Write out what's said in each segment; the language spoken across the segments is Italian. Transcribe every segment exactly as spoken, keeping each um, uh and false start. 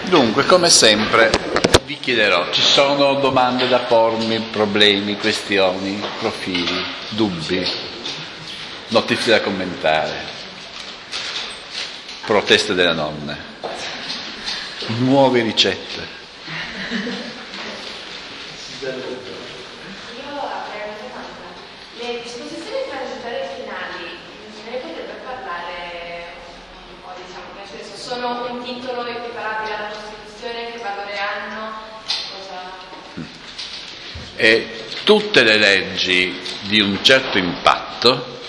Dunque, come sempre, vi chiederò, ci sono domande da pormi, problemi, questioni, profili, dubbi, notizie da commentare, proteste della nonna, nuove ricette. Sono un titolo equiparabile alla Costituzione? Che valore hanno? Cosa... E tutte le leggi di un certo impatto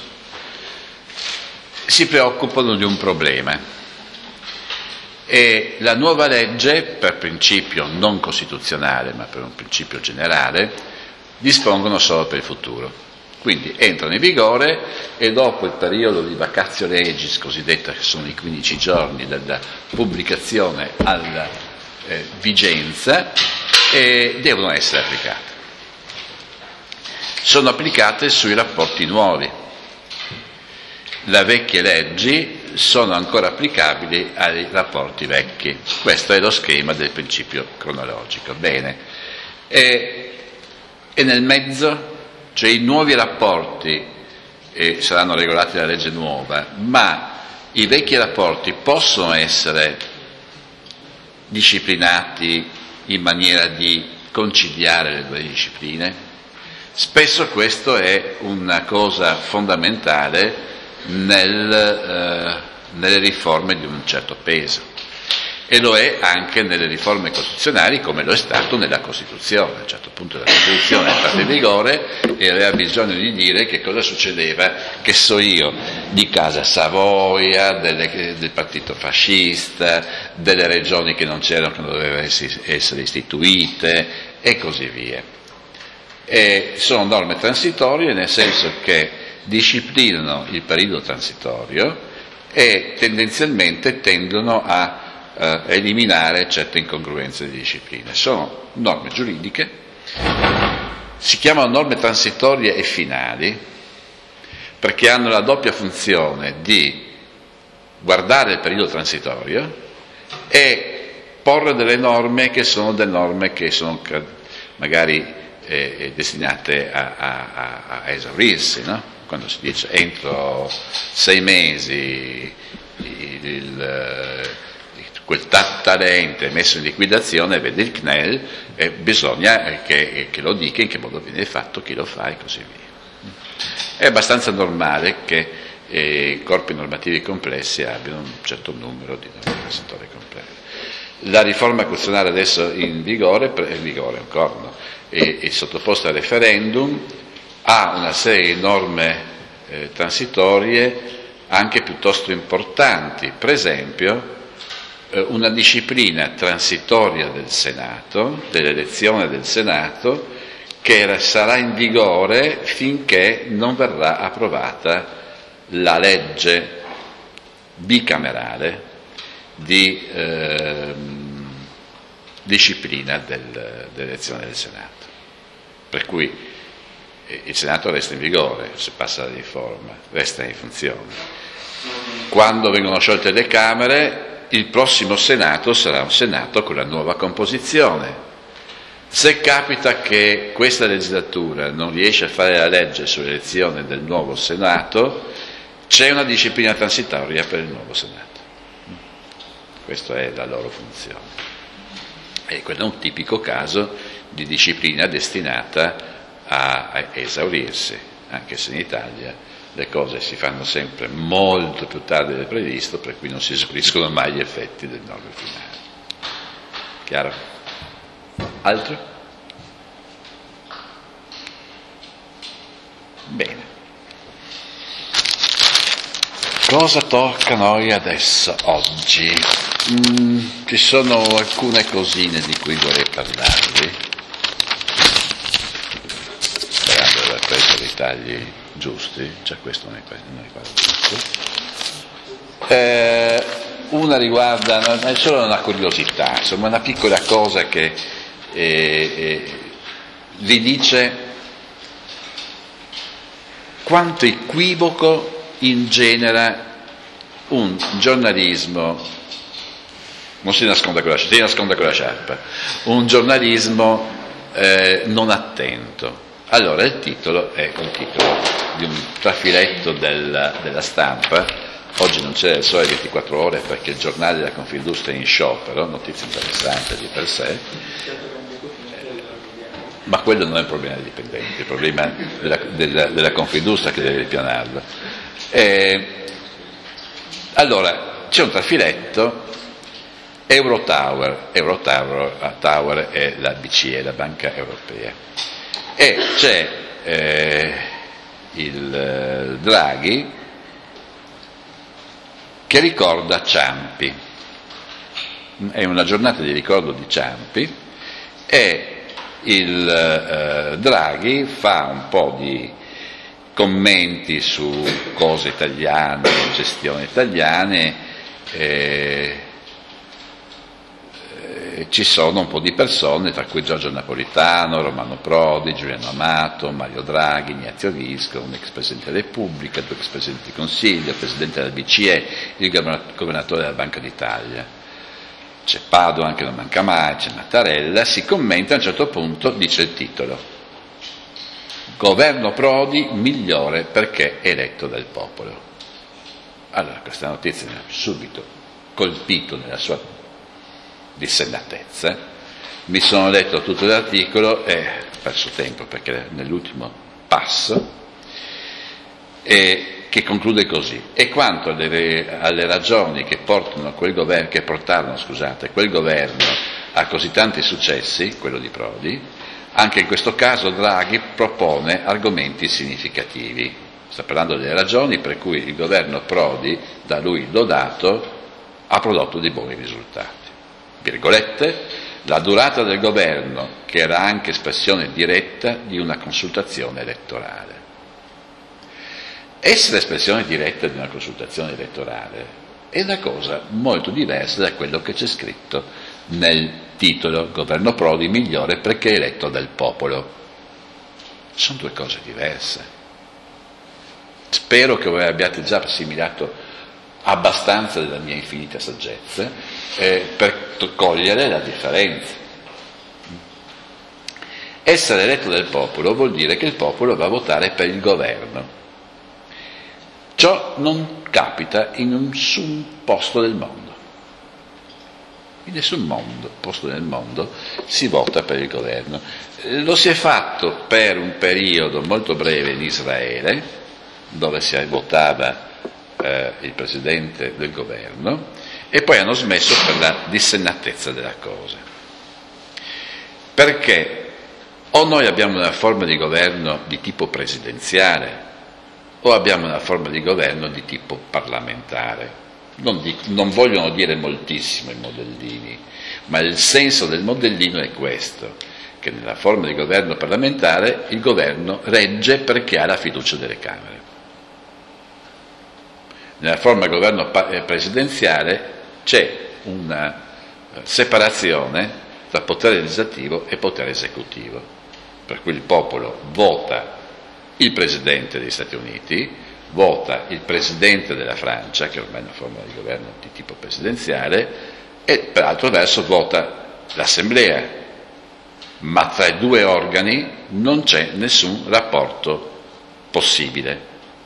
si preoccupano di un problema e la nuova legge, per principio non costituzionale ma per un principio generale, dispongono solo per il futuro. Quindi entrano in vigore e dopo il periodo di vacatio legis, cosiddetta, che sono i quindici giorni dalla pubblicazione alla eh, vigenza, eh, devono essere applicate. Sono applicate sui rapporti nuovi. Le vecchie leggi sono ancora applicabili ai rapporti vecchi. Questo è lo schema del principio cronologico. Bene. E, e nel mezzo? Cioè i nuovi rapporti eh, saranno regolati dalla legge nuova, ma i vecchi rapporti possono essere disciplinati in maniera di conciliare le due discipline. Spesso questo è una cosa fondamentale nel, eh, nelle riforme di un certo peso. E lo è anche nelle riforme costituzionali, come lo è stato nella Costituzione. A un certo punto la Costituzione è entrata in vigore e aveva bisogno di dire che cosa succedeva, che so io, di Casa Savoia, delle, del partito fascista, delle regioni che non c'erano, che non dovevano essere istituite e così via. E sono norme transitorie, nel senso che disciplinano il periodo transitorio e tendenzialmente tendono a Uh, eliminare certe incongruenze di discipline. Sono norme giuridiche, si chiamano norme transitorie e finali perché hanno la doppia funzione di guardare il periodo transitorio e porre delle norme che sono delle norme che sono magari eh, destinate a, a, a esaurirsi, no? Quando si dice entro sei mesi il, il quel talento è messo in liquidazione, vede il C N E L, e bisogna che, che lo dica in che modo viene fatto, chi lo fa e così via. È abbastanza normale che eh, corpi normativi complessi abbiano un certo numero di norme transitorie complesse. La riforma costituzionale adesso in vigore, è in vigore ancora, no? è, è sottoposta a referendum, ha una serie di norme eh, transitorie anche piuttosto importanti, per esempio una disciplina transitoria del Senato, dell'elezione del Senato, che era, sarà in vigore finché non verrà approvata la legge bicamerale di eh, disciplina del, dell'elezione del Senato. Per cui eh, il Senato resta in vigore, se passa la riforma, resta in funzione. Quando vengono sciolte le Camere, il prossimo Senato sarà un Senato con la nuova composizione. Se capita che questa legislatura non riesce a fare la legge sull'elezione del nuovo Senato, c'è una disciplina transitoria per il nuovo Senato. Questa è la loro funzione. E quello è un tipico caso di disciplina destinata a, a esaurirsi, anche se in Italia le cose si fanno sempre molto più tardi del previsto, per cui non si esauriscono mai gli effetti del norme finale. Chiaro? Altro? Bene. Cosa tocca a noi adesso, oggi? Mm, ci sono alcune cosine di cui vorrei parlarvi, sperando di aver preso i tagli giusti, cioè questo non è giusto. Eh, una riguarda, è solo una curiosità, insomma una piccola cosa che eh, eh, vi dice quanto equivoco ingenera un giornalismo non si nasconde con la, si nasconde con la sciarpa, un giornalismo eh, non attento. Allora il titolo è il titolo di un trafiletto del, della Stampa. Oggi non c'è il Sole ventiquattro Ore perché il giornale della Confindustria è in sciopero, notizia interessante di per sé, ma quello non è un problema dei dipendenti, è il problema della, della, della Confindustria che deve ripianarlo. E, allora, c'è un trafiletto, Eurotower, Eurotower Tower è la B C E, la Banca Europea, e c'è eh, il Draghi che ricorda Ciampi, è una giornata di ricordo di Ciampi e il eh, Draghi fa un po' di commenti su cose italiane, gestioni italiane, eh, eh, ci sono un po' di persone, tra cui Giorgio Napolitano, Romano Prodi, Giuliano Amato, Mario Draghi, Ignazio Visco, un ex Presidente della Repubblica, due ex Presidenti del Consiglio, Presidente della B C E, il Governatore della Banca d'Italia. C'è Padoan che non manca mai, c'è Mattarella, si commenta a un certo punto, dice il titolo: Governo Prodi migliore perché eletto dal popolo. Allora, questa notizia mi ha subito colpito nella sua dissennatezza, mi sono letto tutto l'articolo e ho perso tempo perché nell'ultimo passo, e che conclude così: e quanto alle, alle ragioni che, portano quel governo, che portarono scusate, quel governo a così tanti successi, quello di Prodi, anche in questo caso Draghi propone argomenti significativi. Sta parlando delle ragioni per cui il governo Prodi, da lui lodato, ha prodotto dei buoni risultati. Virgolette, la durata del governo, che era anche espressione diretta di una consultazione elettorale. Essere espressione diretta di una consultazione elettorale è una cosa molto diversa da quello che c'è scritto nel titolo: Governo Prodi migliore perché eletto dal popolo. Sono due cose diverse. Spero che voi abbiate già assimilato abbastanza della mia infinita saggezza eh, per cogliere la differenza. Essere eletto dal popolo vuol dire che il popolo va a votare per il governo. Ciò non capita in nessun posto del mondo. In nessun mondo, posto del mondo si vota per il governo. Lo si è fatto per un periodo molto breve in Israele, dove si votava eh, il presidente del governo, e poi hanno smesso per la dissennatezza della cosa. Perché o noi abbiamo una forma di governo di tipo presidenziale o abbiamo una forma di governo di tipo parlamentare. Non, dico, non vogliono dire moltissimo i modellini, ma il senso del modellino è questo, che nella forma di governo parlamentare il governo regge perché ha la fiducia delle Camere. Nella forma di governo presidenziale c'è una separazione tra potere legislativo e potere esecutivo, per cui il popolo vota il Presidente degli Stati Uniti, vota il Presidente della Francia, che ormai è una forma di governo di tipo presidenziale, e per altro verso vota l'Assemblea, ma tra i due organi non c'è nessun rapporto possibile.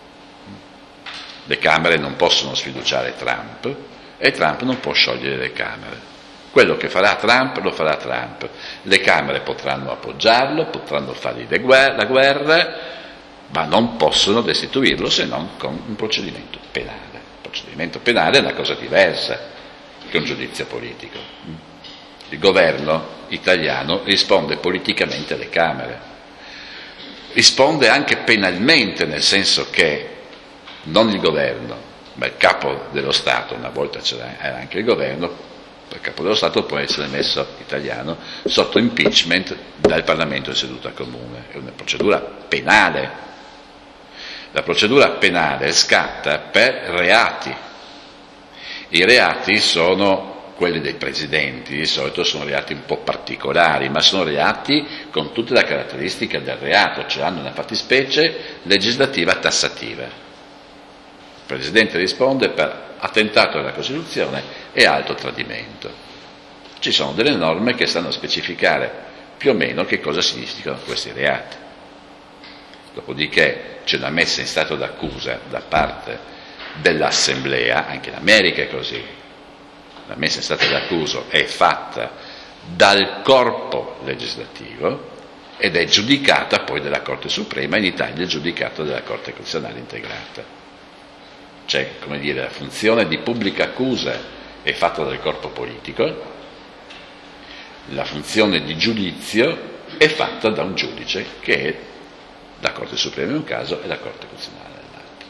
Le Camere non possono sfiduciare Trump e Trump non può sciogliere le Camere. Quello che farà Trump lo farà Trump. Le Camere potranno appoggiarlo, potranno fargli la guerra, ma non possono destituirlo se non con un procedimento penale. Il procedimento penale è una cosa diversa che un giudizio politico. Il governo italiano risponde politicamente alle Camere, risponde anche penalmente, nel senso che non il governo, ma il capo dello Stato, una volta c'era anche il governo, il capo dello Stato può essere messo, italiano, sotto impeachment dal Parlamento in seduta comune. È una procedura penale. La procedura penale scatta per reati. I reati sono quelli dei presidenti, di solito sono reati un po' particolari, ma sono reati con tutta la caratteristica del reato, cioè hanno una fattispecie legislativa tassativa. Presidente risponde per attentato alla Costituzione e alto tradimento. Ci sono delle norme che stanno a specificare più o meno che cosa significano questi reati. Dopodiché c'è una messa in stato d'accusa da parte dell'Assemblea, anche in America è così. La messa in stato d'accusa è fatta dal corpo legislativo ed è giudicata poi dalla Corte Suprema, in Italia è giudicata dalla Corte Costituzionale integrata. Cioè, come dire, la funzione di pubblica accusa è fatta dal corpo politico, la funzione di giudizio è fatta da un giudice che è la Corte Suprema in un caso e la Corte Costituzionale nell'altro.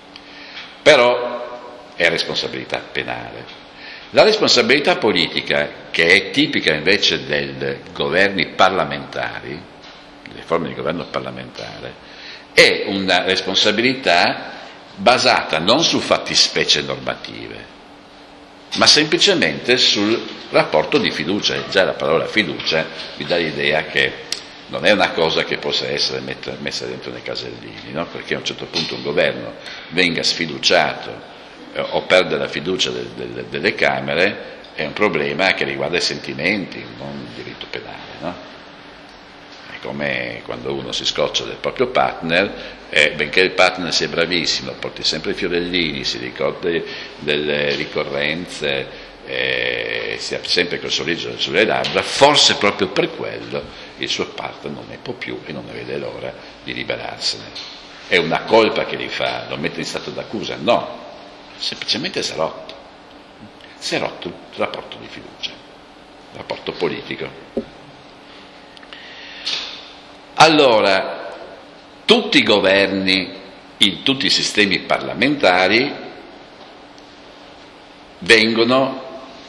Però è responsabilità penale. La responsabilità politica, che è tipica invece dei governi parlamentari, delle forme di governo parlamentare, è una responsabilità basata non su fattispecie normative, ma semplicemente sul rapporto di fiducia. Già la parola fiducia vi dà l'idea che non è una cosa che possa essere messa dentro nei casellini, no? Perché a un certo punto un governo venga sfiduciato eh, o perde la fiducia del, del, delle Camere è un problema che riguarda i sentimenti, non il diritto penale, no? Come quando uno si scoccia del proprio partner, eh, benché il partner sia bravissimo, porti sempre i fiorellini, si ricordi delle ricorrenze, eh, sia sempre col sorriso sulle labbra, forse proprio per quello il suo partner non ne può più e non ne vede l'ora di liberarsene. È una colpa che gli fa, lo mette in stato d'accusa? No, semplicemente si è rotto, si è rotto il rapporto di fiducia, il rapporto politico. Allora, tutti i governi, in tutti i sistemi parlamentari, vengono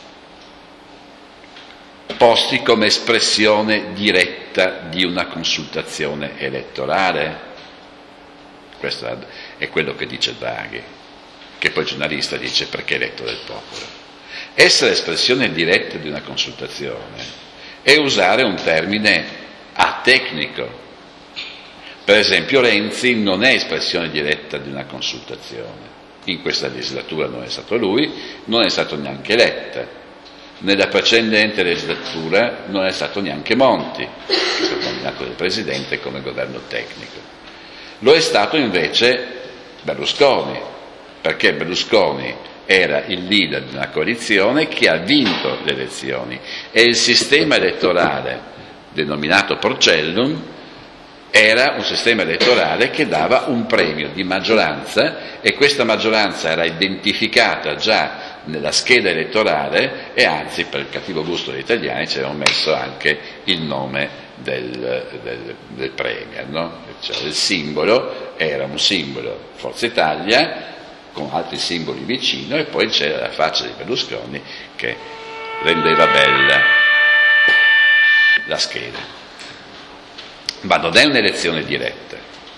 posti come espressione diretta di una consultazione elettorale. Questo è quello che dice Draghi, che poi il giornalista dice perché eletto del popolo. Essere espressione diretta di una consultazione è usare un termine atecnico. Per esempio Renzi non è espressione diretta di una consultazione, in questa legislatura non è stato lui, non è stato neanche Letta, nella precedente legislatura non è stato neanche Monti, che è stato nominato dal Presidente come governo tecnico. Lo è stato invece Berlusconi, perché Berlusconi era il leader di una coalizione che ha vinto le elezioni e il sistema elettorale denominato Porcellum era un sistema elettorale che dava un premio di maggioranza e questa maggioranza era identificata già nella scheda elettorale e anzi per il cattivo gusto degli italiani ci avevano messo anche il nome del, del, del premier, no? Cioè il simbolo era un simbolo Forza Italia con altri simboli vicino e poi c'era la faccia di Berlusconi che rendeva bella la scheda. Ma non è un'elezione diretta,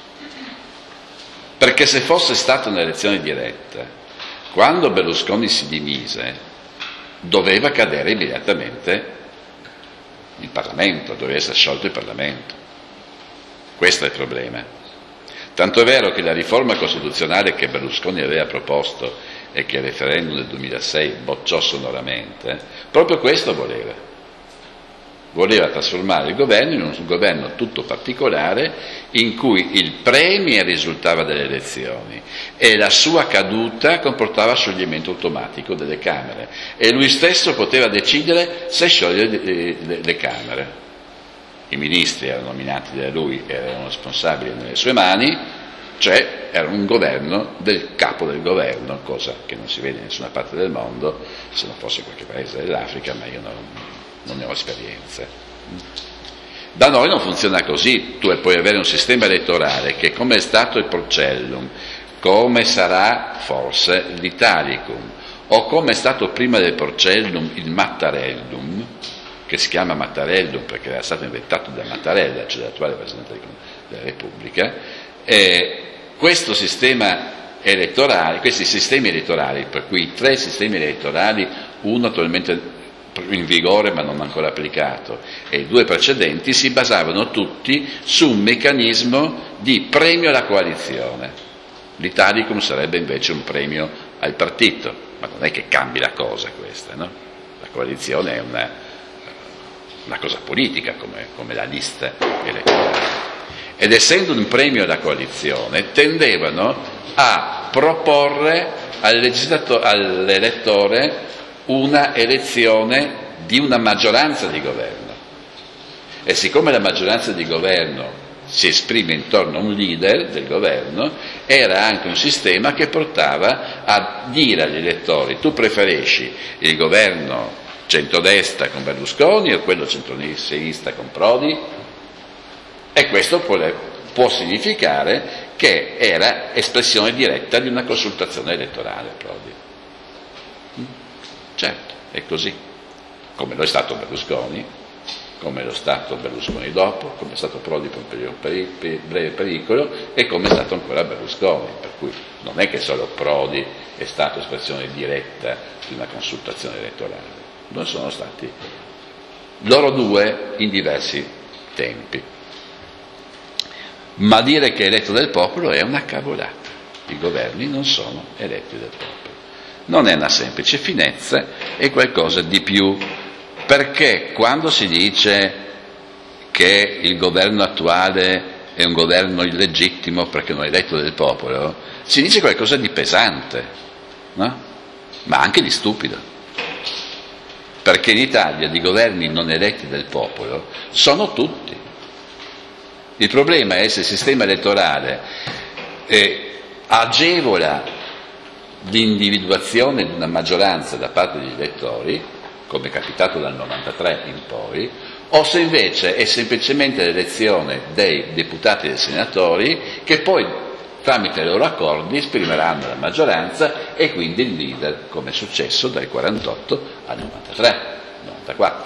perché se fosse stata un'elezione diretta, quando Berlusconi si dimise doveva cadere immediatamente il Parlamento, doveva essere sciolto il Parlamento. Questo è il problema. Tanto è vero che la riforma costituzionale che Berlusconi aveva proposto e che il referendum del duemilasei bocciò sonoramente, proprio questo voleva. Voleva trasformare il governo in un governo tutto particolare in cui il premier risultava dalle elezioni e la sua caduta comportava scioglimento automatico delle Camere e lui stesso poteva decidere se sciogliere le, le, le Camere. I ministri erano nominati da lui, erano responsabili nelle sue mani, cioè era un governo del capo del governo, cosa che non si vede in nessuna parte del mondo, se non fosse qualche paese dell'Africa, ma io non... non ne ho esperienza. Da noi non funziona così, tu puoi avere un sistema elettorale che come è stato il Porcellum, come sarà forse l'Italicum, o come è stato prima del Porcellum il Mattarellum, che si chiama Mattarellum perché era stato inventato da Mattarella, cioè l'attuale Presidente della Repubblica, e questo sistema elettorale, questi sistemi elettorali, per cui i tre sistemi elettorali, uno attualmente in vigore ma non ancora applicato e i due precedenti si basavano tutti su un meccanismo di premio alla coalizione. L'Italicum sarebbe invece un premio al partito, ma non è che cambi la cosa questa, no? La coalizione è una, una cosa politica come, come la lista elettorale. Ed essendo un premio alla coalizione, tendevano a proporre al legislato- all'elettore una elezione di una maggioranza di governo. E siccome la maggioranza di governo si esprime intorno a un leader del governo, era anche un sistema che portava a dire agli elettori: tu preferisci il governo centrodestra con Berlusconi o quello centrosinistra con Prodi? E questo può, può significare che era espressione diretta di una consultazione elettorale Prodi. Certo, è così, come lo è stato Berlusconi, come lo è stato Berlusconi dopo, come è stato Prodi per un periodo peri, per breve pericolo e come è stato ancora Berlusconi, per cui non è che solo Prodi è stato espressione diretta di una consultazione elettorale, non sono stati loro due in diversi tempi. Ma dire che è eletto del popolo è una cavolata, i governi non sono eletti del popolo, non è una semplice finezza, è qualcosa di più. Perché quando si dice che il governo attuale è un governo illegittimo perché non è eletto del popolo, si dice qualcosa di pesante, no? Ma anche di stupido. Perché in Italia di governi non eletti del popolo sono tutti. Il problema è se il sistema elettorale eh, agevola l'individuazione di una maggioranza da parte degli elettori, come è capitato dal novantatré in poi, o se invece è semplicemente l'elezione dei deputati e dei senatori che poi tramite i loro accordi esprimeranno la maggioranza e quindi il leader, come è successo dal quarantotto al novantatré, novantaquattro.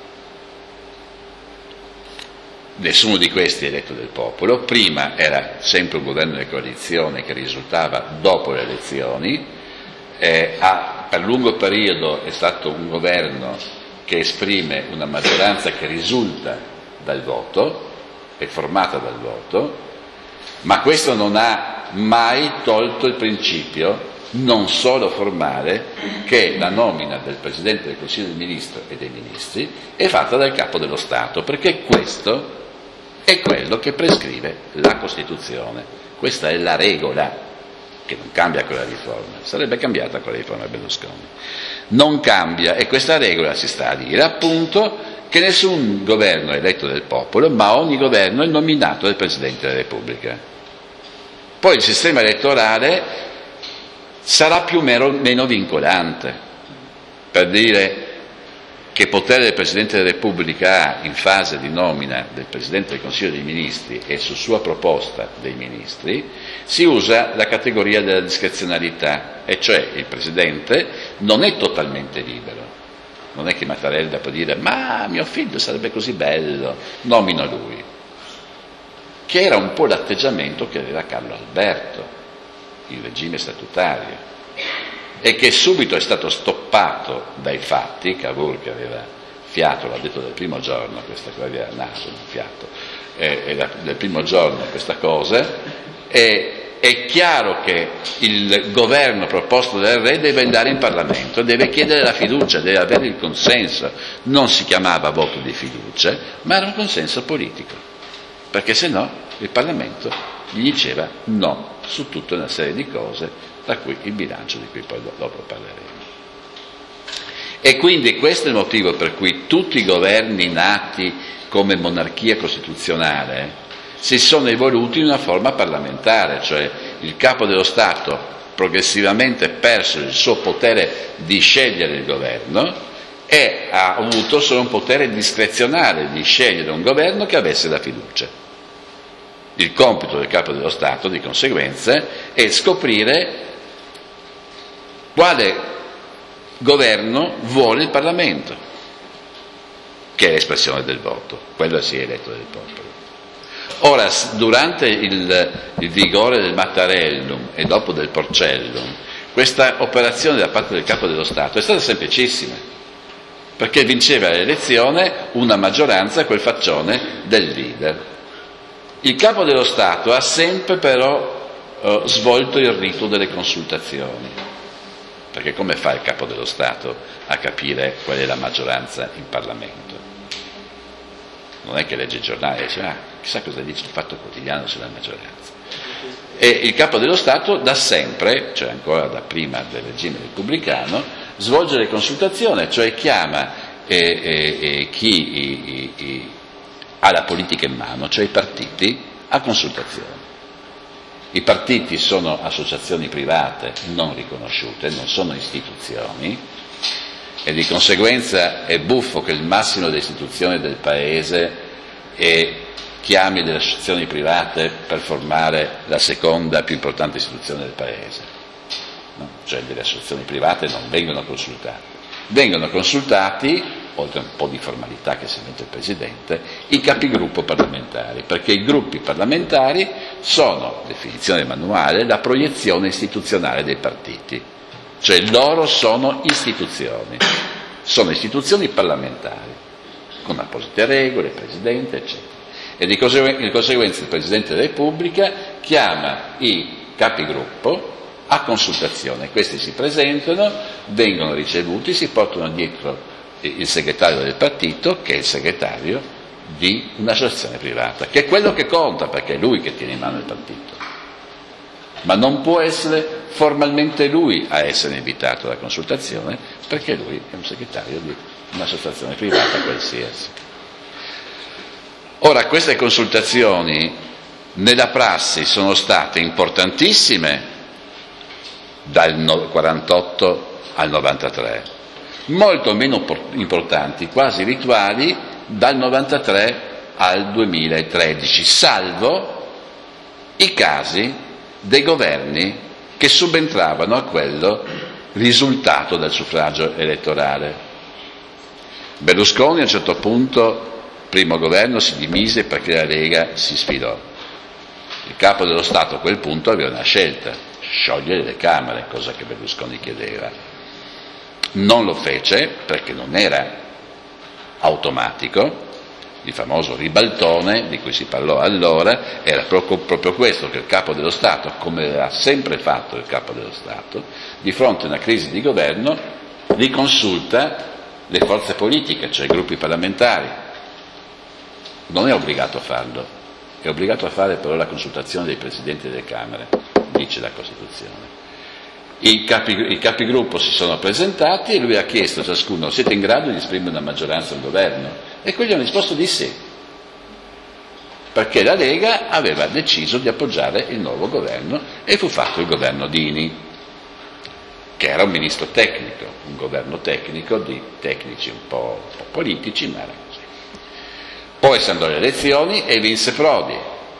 Nessuno di questi è eletto del popolo, prima era sempre un governo di coalizione che risultava dopo le elezioni, eh, ha, per lungo periodo è stato un governo che esprime una maggioranza che risulta dal voto, è formata dal voto, ma questo non ha mai tolto il principio non solo formale che la nomina del Presidente del Consiglio dei Ministri e dei Ministri è fatta dal Capo dello Stato, perché questo è quello che prescrive la Costituzione. Questa è la regola, che non cambia con la riforma, sarebbe cambiata con la riforma Berlusconi. Non cambia, e questa regola si sta a dire appunto che nessun governo è eletto del popolo, ma ogni governo è nominato dal Presidente della Repubblica. Poi il sistema elettorale sarà più o meno vincolante, per dire che potere del Presidente della Repubblica ha in fase di nomina del Presidente del Consiglio dei Ministri e su sua proposta dei Ministri, si usa la categoria della discrezionalità, e cioè il Presidente non è totalmente libero. Non è che Mattarella può dire ma mio figlio sarebbe così bello, nomino lui, che era un po' l'atteggiamento che aveva Carlo Alberto in regime statutario e che subito è stato stoppato dai fatti. Cavour, che aveva fiato, l'ha detto dal primo giorno, questa qua aveva naso, non fiato, eh, dal primo giorno questa cosa, e è chiaro che il governo proposto dal re deve andare in Parlamento, deve chiedere la fiducia, deve avere il consenso. Non si chiamava voto di fiducia, ma era un consenso politico, perché se no il Parlamento gli diceva no su tutta una serie di cose, tra cui il bilancio di cui poi dopo parleremo. E quindi questo è il motivo per cui tutti i governi nati come monarchia costituzionale si sono evoluti in una forma parlamentare, cioè il Capo dello Stato progressivamente perso il suo potere di scegliere il governo e ha avuto solo un potere discrezionale di scegliere un governo che avesse la fiducia. Il compito del Capo dello Stato, di conseguenza, è scoprire quale governo vuole il Parlamento, che è l'espressione del voto, quello si è eletto del popolo. Ora, durante il, il vigore del Mattarellum e dopo del Porcellum, questa operazione da parte del Capo dello Stato è stata semplicissima, perché vinceva l'elezione una maggioranza, quel faccione del leader. Il Capo dello Stato ha sempre però eh, svolto il rito delle consultazioni, perché come fa il Capo dello Stato a capire qual è la maggioranza in Parlamento? Non è che legge il giornale e dice ah, chissà cosa dice il Fatto Quotidiano sulla maggioranza. E il Capo dello Stato da sempre, cioè ancora da prima del regime repubblicano, svolge le consultazioni, cioè chiama eh, eh, eh, chi i, i, i, ha la politica in mano, cioè i partiti, a consultazione. I partiti sono associazioni private non riconosciute, non sono istituzioni, e di conseguenza è buffo che il massimo delle istituzioni del Paese è, chiami delle associazioni private per formare la seconda più importante istituzione del Paese. No? Cioè delle associazioni private non vengono consultate. Vengono consultati, oltre a un po' di formalità che si mette il Presidente, i capigruppo parlamentari, perché i gruppi parlamentari sono, definizione manuale, la proiezione istituzionale dei partiti, cioè loro sono istituzioni, sono istituzioni parlamentari, con apposite regole, Presidente, eccetera. E di conseguenza il Presidente della Repubblica chiama i capigruppo a consultazione, questi si presentano, vengono ricevuti, si portano dietro il segretario del partito, che è il segretario di un'associazione privata, che è quello che conta, perché è lui che tiene in mano il partito. Ma non può essere formalmente lui a essere invitato alla consultazione, perché lui è un segretario di un'associazione privata qualsiasi. Ora, queste consultazioni nella prassi sono state importantissime dal quarantotto al novantatré, molto meno importanti, quasi rituali, dal novantatré al duemilatredici, salvo i casi dei governi che subentravano a quello risultato dal suffragio elettorale. Berlusconi a un certo punto, primo governo, si dimise perché la Lega si sfilò. Il Capo dello Stato a quel punto aveva una scelta: sciogliere le Camere, cosa che Berlusconi chiedeva. Non lo fece perché non era automatico. Il famoso ribaltone di cui si parlò allora era proprio, proprio questo, che il Capo dello Stato, come ha sempre fatto il Capo dello Stato, di fronte a una crisi di governo riconsulta le forze politiche, cioè i gruppi parlamentari. Non è obbligato a farlo, è obbligato a fare però la consultazione dei presidenti delle Camere, dice la Costituzione. I, capi, i capigruppo si sono presentati e lui ha chiesto a ciascuno: siete in grado di esprimere una maggioranza al governo? E quelli hanno risposto di sì, perché la Lega aveva deciso di appoggiare il nuovo governo e fu fatto il governo Dini, che era un ministro tecnico, un governo tecnico di tecnici un po', un po' politici, ma era così. Poi si andò alle elezioni e vinse Prodi.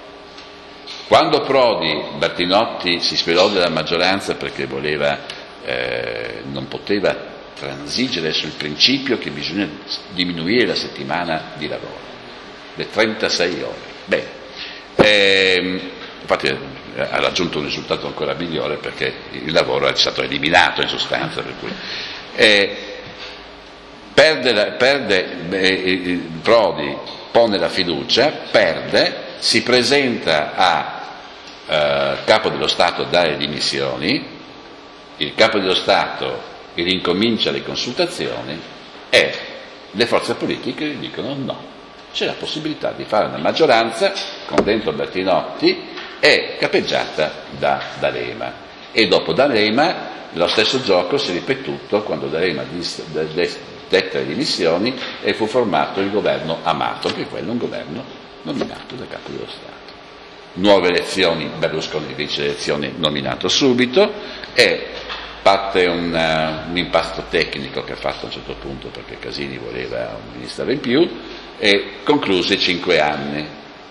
Quando Prodi, Bertinotti si sfilò della maggioranza perché voleva, eh, non poteva transigere sul principio che bisogna diminuire la settimana di lavoro, le trentasei ore. Bene, ehm, infatti ha raggiunto un risultato ancora migliore, perché il lavoro è stato eliminato in sostanza, per cui eh, perde, la, perde eh, Prodi pone la fiducia, perde, si presenta a eh, Capo dello Stato a dare dimissioni, il Capo dello Stato rincomincia le consultazioni e le forze politiche gli dicono no, c'è la possibilità di fare una maggioranza con dentro Bertinotti e capeggiata da D'Alema, e dopo D'Alema lo stesso gioco si è ripetuto quando D'Alema dette le dimissioni e fu formato il governo Amato, che è quello un governo nominato dal Capo dello Stato. Nuove elezioni, Berlusconi vince le elezioni nominato subito, e parte un, uh, un impasto tecnico che ha fatto a un certo punto perché Casini voleva un ministro in più, e concluse cinque anni.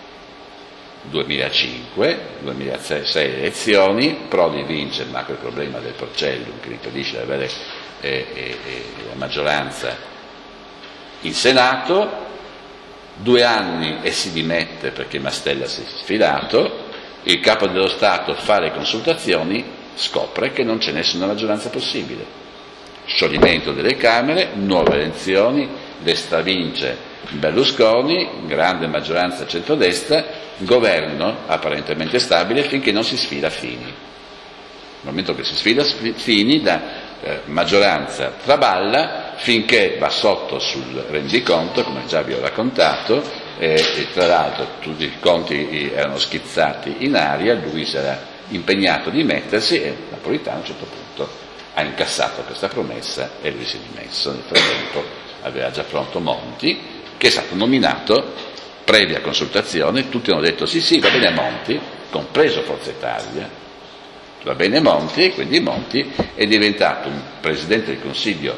duemilacinque, duemilasei elezioni, Prodi vince, ma quel problema del Porcellum che impedisce di avere eh, eh, eh, la maggioranza in Senato, due anni e si dimette perché Mastella si è sfilato, il Capo dello Stato fa le consultazioni, scopre che non c'è nessuna maggioranza possibile. Scioglimento delle Camere, nuove elezioni, destra vince Berlusconi, grande maggioranza centrodestra, governo apparentemente stabile finché non si sfila Fini. Nel momento che si sfila Fini, la eh, maggioranza traballa finché va sotto sul rendiconto, come già vi ho raccontato, e, e tra l'altro tutti i conti erano schizzati in aria, lui si era impegnato di mettersi e Napolitano a un certo punto ha incassato questa promessa e lui si è dimesso. Nel frattempo aveva già pronto Monti, che è stato nominato previa consultazione, tutti hanno detto sì sì va bene Monti, compreso Forza Italia, va bene Monti, e quindi Monti è diventato un Presidente del Consiglio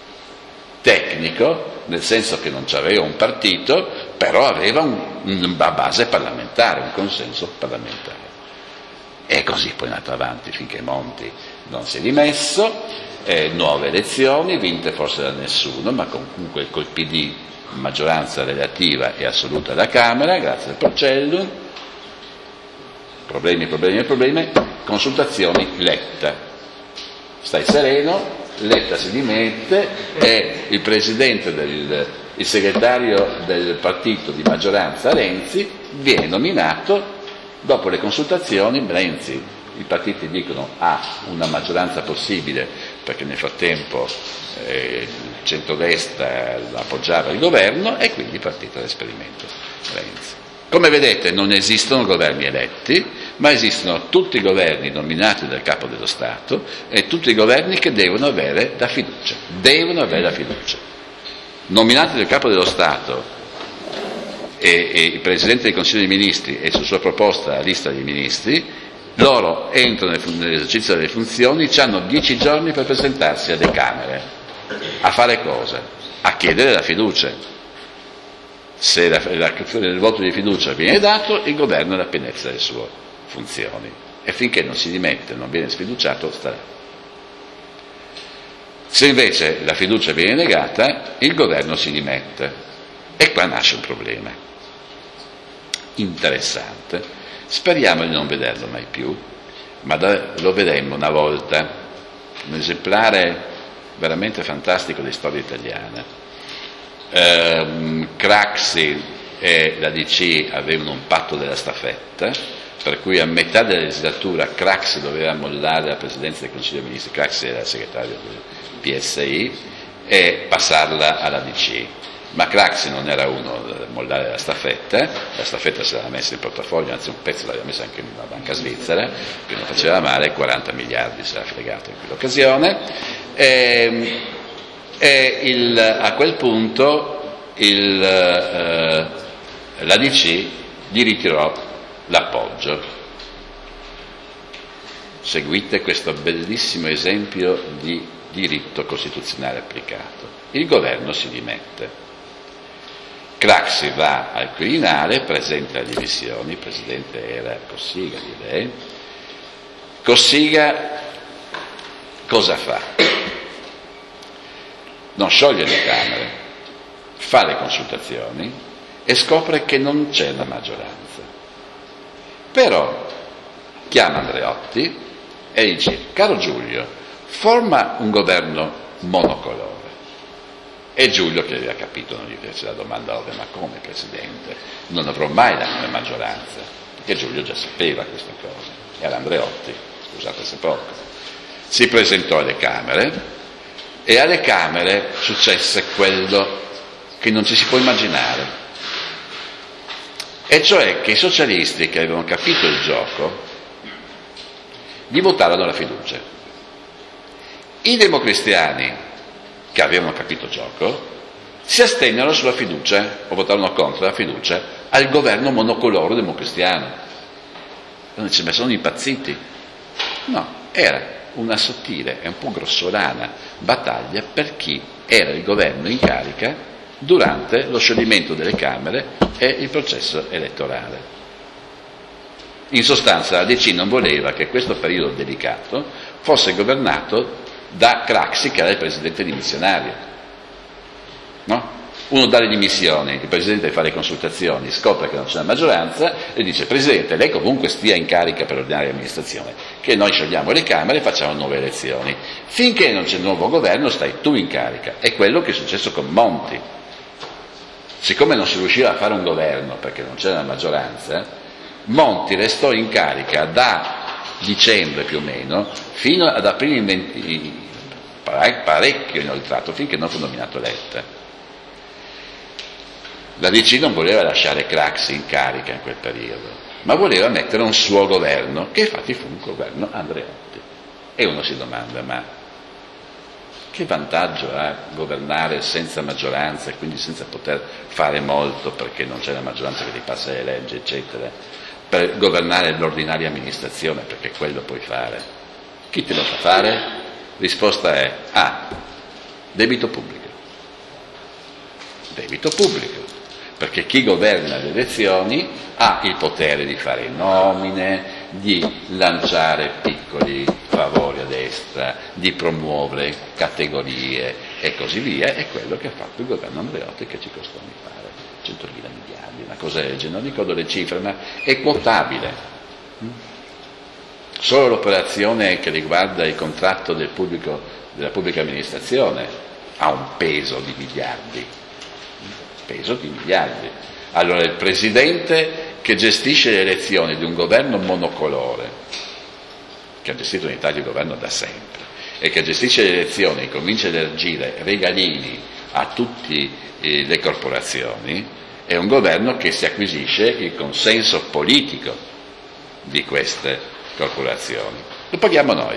tecnico, nel senso che non c'aveva un partito, però aveva un, una base parlamentare, un consenso parlamentare. E così poi è andato avanti finché Monti non si è dimesso, eh, nuove elezioni, vinte forse da nessuno, ma comunque col P D maggioranza relativa e assoluta alla Camera, grazie al Porcellum, problemi, problemi, problemi, consultazioni Letta. Stai sereno, Letta si dimette e il presidente del il segretario del partito di maggioranza Renzi viene nominato dopo le consultazioni. Renzi, i partiti dicono ha una maggioranza possibile perché nel frattempo eh, il centrodestra appoggiava il governo e quindi partito l'esperimento Renzi. Come vedete non esistono governi eletti, ma esistono tutti i governi nominati dal Capo dello Stato e tutti i governi che devono avere la fiducia, devono avere la fiducia. Nominati dal Capo dello Stato e, e il Presidente del Consiglio dei Ministri e su sua proposta la lista dei ministri, loro entrano nell'esercizio delle funzioni, hanno dieci giorni per presentarsi alle Camere. A fare cosa? A chiedere la fiducia. Se la, la, il voto di fiducia viene dato, il governo è la pienezza delle sue funzioni e finché non si dimette, non viene sfiduciato, starà. Se invece la fiducia viene negata, il governo si dimette e qua nasce un problema interessante. Speriamo di non vederlo mai più, ma lo vedemmo una volta, un esemplare veramente fantastico di storia italiana. Eh, Craxi e la D C avevano un patto della staffetta, per cui a metà della legislatura Craxi doveva mollare la presidenza del Consiglio dei Ministri, Craxi era il segretario del P S I, e passarla alla D C. Ma Craxi non era uno da mollare la staffetta, la staffetta se l'era messa in portafoglio, anzi un pezzo l'aveva messa anche in una banca svizzera, che non faceva male, quaranta miliardi si era fregato in quell'occasione. E, e il, a quel punto il, eh, la D C gli ritirò l'appoggio. Seguite questo bellissimo esempio di diritto costituzionale applicato. Il governo si dimette. Craxi va al Quirinale, presenta le dimissioni, il presidente era Cossiga, direi. Cossiga cosa fa? Non scioglie le Camere, fa le consultazioni e scopre che non c'è una maggioranza. Però chiama Andreotti e dice: caro Giulio, forma un governo monocolore. E Giulio, che aveva capito, non gli fece la domanda ovvia: ma come, Presidente? Non avrò mai la maggioranza. Perché Giulio già sapeva questa cosa. Era Andreotti, scusate se poco. Si presentò alle Camere e alle Camere successe quello che non ci si può immaginare. E cioè che i socialisti, che avevano capito il gioco, gli votarono la fiducia. I democristiani, che avevano capito il gioco, si astennero sulla fiducia, o votarono contro la fiducia, al governo monocolore democristiano. Non dice: ma sono impazziti? No, era una sottile e un po' grossolana battaglia per chi era il governo in carica durante lo scioglimento delle Camere e il processo elettorale. In sostanza la D C non voleva che questo periodo delicato fosse governato da Craxi, che era il presidente dimissionario. No? Uno dà le dimissioni, il presidente fa le consultazioni, scopre che non c'è una maggioranza e dice: Presidente, lei comunque stia in carica per l'ordinaria amministrazione, che noi sciogliamo le Camere e facciamo nuove elezioni. Finché non c'è il nuovo governo stai tu in carica. È quello che è successo con Monti. Siccome non si riusciva a fare un governo perché non c'era una maggioranza, Monti restò in carica da dicembre più o meno fino ad aprile in venti, parecchio inoltrato, finché non fu nominato Letta. La D C non voleva lasciare Craxi in carica in quel periodo, ma voleva mettere un suo governo, che infatti fu un governo Andreotti. E uno si domanda, ma che vantaggio ha governare senza maggioranza e quindi senza poter fare molto perché non c'è la maggioranza che ti passa le leggi, eccetera, per governare l'ordinaria amministrazione, perché quello puoi fare. Chi te lo fa fare? Risposta è A. Debito pubblico. Debito pubblico. Perché chi governa le elezioni ha il potere di fare nomine, di lanciare piccoli favori a destra, di promuovere categorie e così via. È quello che ha fatto il governo Andreotti, che ci costò, mi pare, centomila miliardi, una cosa del genere, non ricordo le cifre, ma è quotabile. Solo l'operazione che riguarda il contratto del pubblico, della pubblica amministrazione ha un peso di miliardi. peso di miliardi. Allora il presidente che gestisce le elezioni di un governo monocolore, che ha gestito in Italia il governo da sempre, e che gestisce le elezioni e comincia ad elargire regalini a tutte eh, le corporazioni, è un governo che si acquisisce il consenso politico di queste corporazioni. Lo paghiamo noi.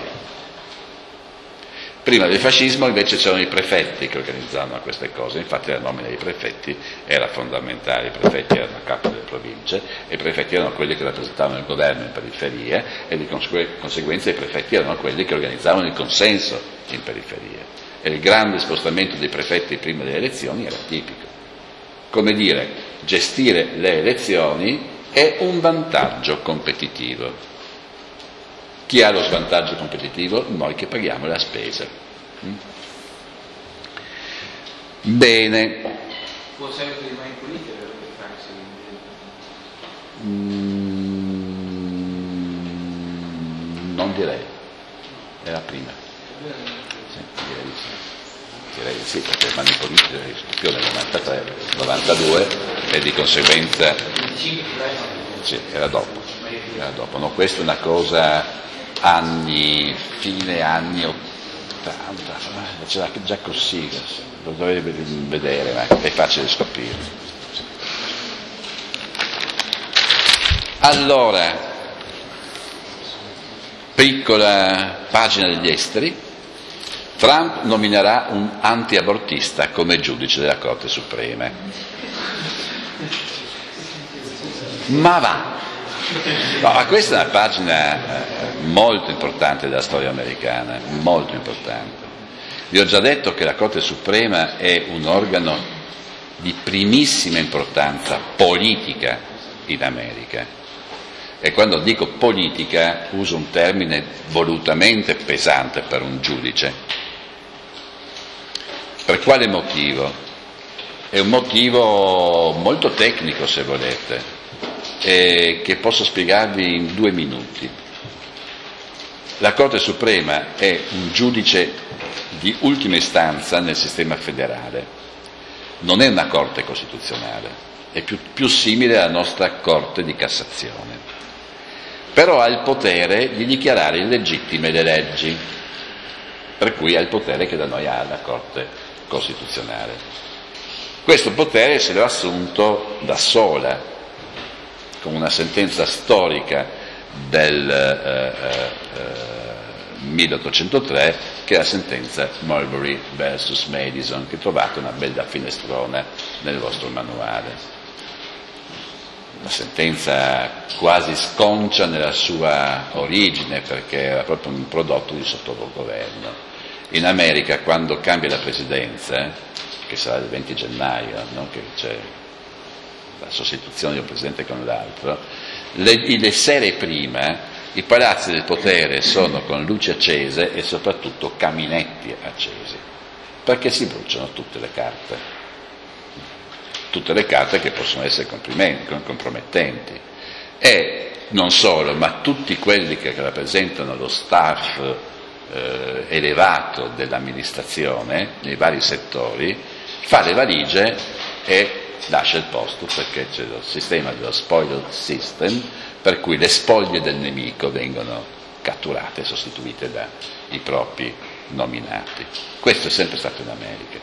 Prima del fascismo invece c'erano i prefetti che organizzavano queste cose, infatti la nomina dei prefetti era fondamentale, i prefetti erano capi delle province e i prefetti erano quelli che rappresentavano il governo in periferia e di conseguenza i prefetti erano quelli che organizzavano il consenso in periferia. E il grande spostamento dei prefetti prima delle elezioni era tipico. Come dire, gestire le elezioni è un vantaggio competitivo. Chi ha lo svantaggio competitivo? Noi che paghiamo la spesa. Bene. Può sempre rimane in politica per Craxi? Mm, non direi. Era prima. Sì, direi di sì. Direi di sì, perché rimane in politica più nel novantatré, novantadue e di conseguenza. Sì, era dopo. Era dopo. No, questa è una cosa. Anni, fine anni ottanta, c'era già così, lo dovevi vedere, ma è facile scoprire. Allora, piccola pagina degli esteri, Trump nominerà un anti-abortista come giudice della Corte Suprema. Ma va! No, questa è una pagina molto importante della storia americana, molto importante. Vi ho già detto che la Corte Suprema è un organo di primissima importanza politica in America. E quando dico politica uso un termine volutamente pesante per un giudice. Per quale motivo? È un motivo molto tecnico, se volete. Eh, che posso spiegarvi in due minuti. La Corte Suprema è un giudice di ultima istanza nel sistema federale, non è una Corte costituzionale, è più, più simile alla nostra Corte di Cassazione, però ha il potere di dichiarare illegittime le leggi, per cui ha il potere che da noi ha la Corte Costituzionale. Questo potere se l'ha assunto da sola, con una sentenza storica del eh, eh, milleottocentotre, che è la sentenza Marbury versus Madison, che trovate una bella finestrona nel vostro manuale. Una sentenza quasi sconcia nella sua origine, perché era proprio un prodotto di sottogoverno. In America, quando cambia la presidenza, che sarà il venti gennaio, no? Che c'è la sostituzione di un presidente con l'altro, le, le sere prima i palazzi del potere sono con luci accese e soprattutto caminetti accesi, perché si bruciano tutte le carte, tutte le carte che possono essere compromettenti. E non solo, ma tutti quelli che rappresentano lo staff eh, elevato dell'amministrazione nei vari settori fa le valigie e lascia il posto, perché c'è il sistema dello spoil system, per cui le spoglie del nemico vengono catturate e sostituite dai propri nominati. Questo è sempre stato in America.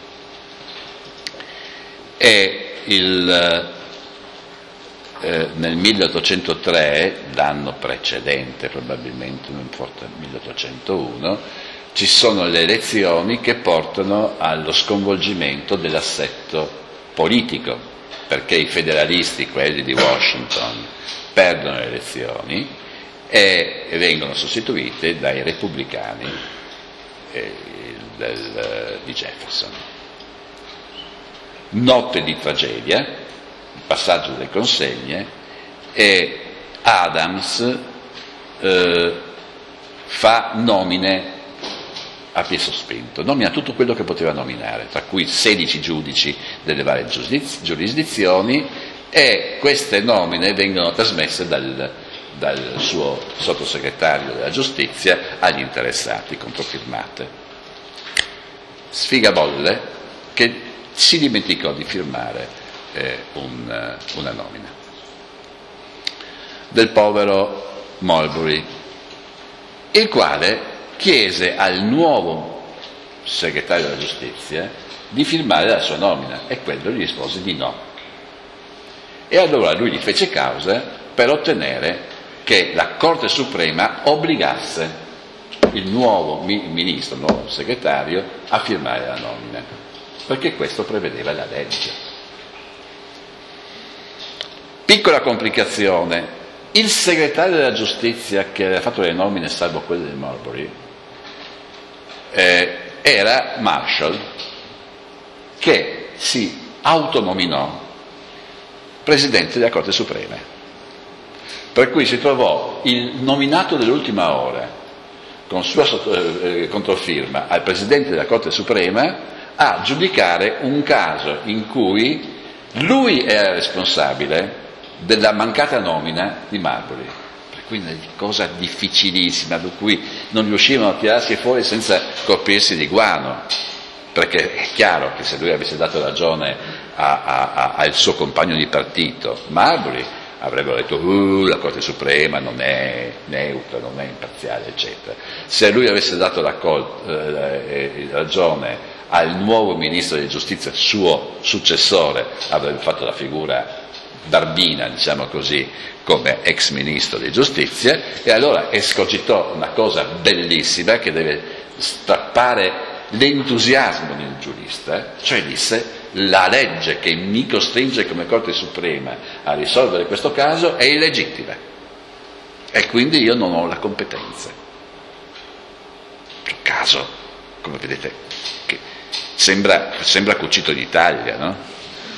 E il, eh, nel milleottocentotre, l'anno precedente probabilmente, non forse milleottocentouno, ci sono le elezioni che portano allo sconvolgimento dell'assetto politico, perché i federalisti, quelli di Washington, perdono le elezioni e vengono sostituiti dai repubblicani eh, del, di Jefferson. Notte di tragedia, il passaggio delle consegne, e Adams eh, fa nomine a piè sospinto, nomina tutto quello che poteva nominare, tra cui sedici giudici delle varie giurisdizioni, e queste nomine vengono trasmesse dal, dal suo sottosegretario della giustizia agli interessati, controfirmate. Sfigabolle che si dimenticò di firmare eh, un, una nomina del povero Marbury, il quale chiese al nuovo segretario della giustizia di firmare la sua nomina, e quello gli rispose di no. E allora lui gli fece causa per ottenere che la Corte Suprema obbligasse il nuovo ministro, il nuovo segretario, a firmare la nomina, perché questo prevedeva la legge. Piccola complicazione: il segretario della giustizia che aveva fatto le nomine, salvo quelle di Marbury, eh, era Marshall, che si autonominò presidente della Corte Suprema, per cui si trovò il nominato dell'ultima ora con sua eh, controfirma al presidente della Corte Suprema a giudicare un caso in cui lui era responsabile della mancata nomina di Marbury. Quindi una cosa difficilissima, da cui non riuscivano a tirarsi fuori senza colpirsi di guano, perché è chiaro che se lui avesse dato ragione a, a, a, al suo compagno di partito, Marbury, avrebbero detto uh, la Corte Suprema non è neutra, non è imparziale, eccetera. Se lui avesse dato la col- eh, ragione al nuovo ministro di giustizia, suo successore, avrebbe fatto la figura d'Arbina, diciamo così, come ex ministro di giustizia, e allora escogitò una cosa bellissima che deve strappare l'entusiasmo del giurista, cioè disse: la legge che mi costringe come Corte Suprema a risolvere questo caso è illegittima e quindi io non ho la competenza. Un caso, come vedete, che sembra, sembra cucito d'Italia, no?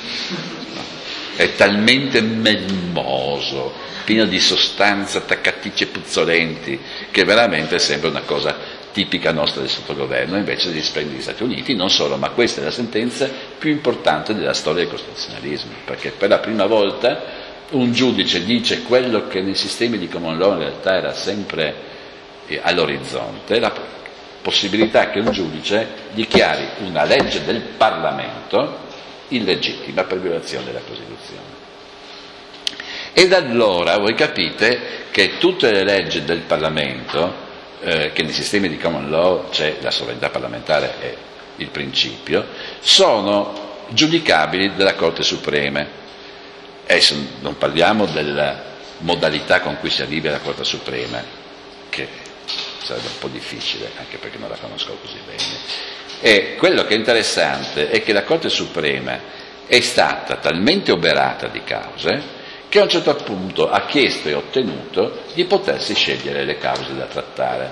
È talmente melmoso, pieno di sostanze, attaccaticce puzzolenti, che veramente sembra una cosa tipica nostra del sottogoverno, invece di spendere gli Stati Uniti. Non solo, ma questa è la sentenza più importante della storia del costituzionalismo, perché per la prima volta un giudice dice quello che nei sistemi di common law in realtà era sempre eh, all'orizzonte, la possibilità che un giudice dichiari una legge del Parlamento illegittima per violazione della Costituzione. Ed allora voi capite che tutte le leggi del Parlamento, eh, che nei sistemi di common law c'è la sovranità parlamentare è il principio, sono giudicabili dalla Corte Suprema. Adesso non parliamo della modalità con cui si arriva alla Corte Suprema, che sarebbe un po' difficile, anche perché non la conosco così bene. E quello che è interessante è che la Corte Suprema è stata talmente oberata di cause che a un certo punto ha chiesto e ottenuto di potersi scegliere le cause da trattare.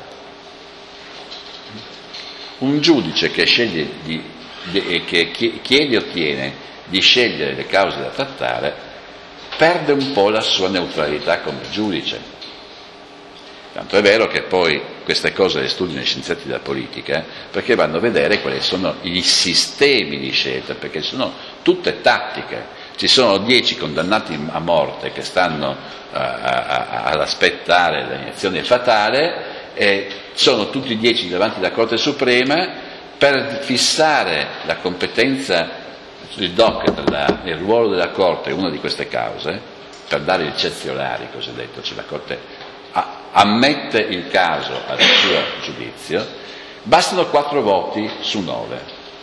Un giudice che sceglie di, di, che chiede e ottiene di scegliere le cause da trattare perde un po' la sua neutralità come giudice. Tanto è vero che poi queste cose le studiano gli scienziati della politica, perché vanno a vedere quali sono i sistemi di scelta, perché sono tutte tattiche. Ci sono dieci condannati a morte che stanno uh, ad aspettare l'iniezione fatale, e sono tutti dieci davanti alla Corte Suprema per fissare la competenza, il docket, la, il ruolo della Corte in una di queste cause. per dare il cezionari cosiddetto, cioè la Corte ammette il caso al suo giudizio, bastano quattro voti su nove.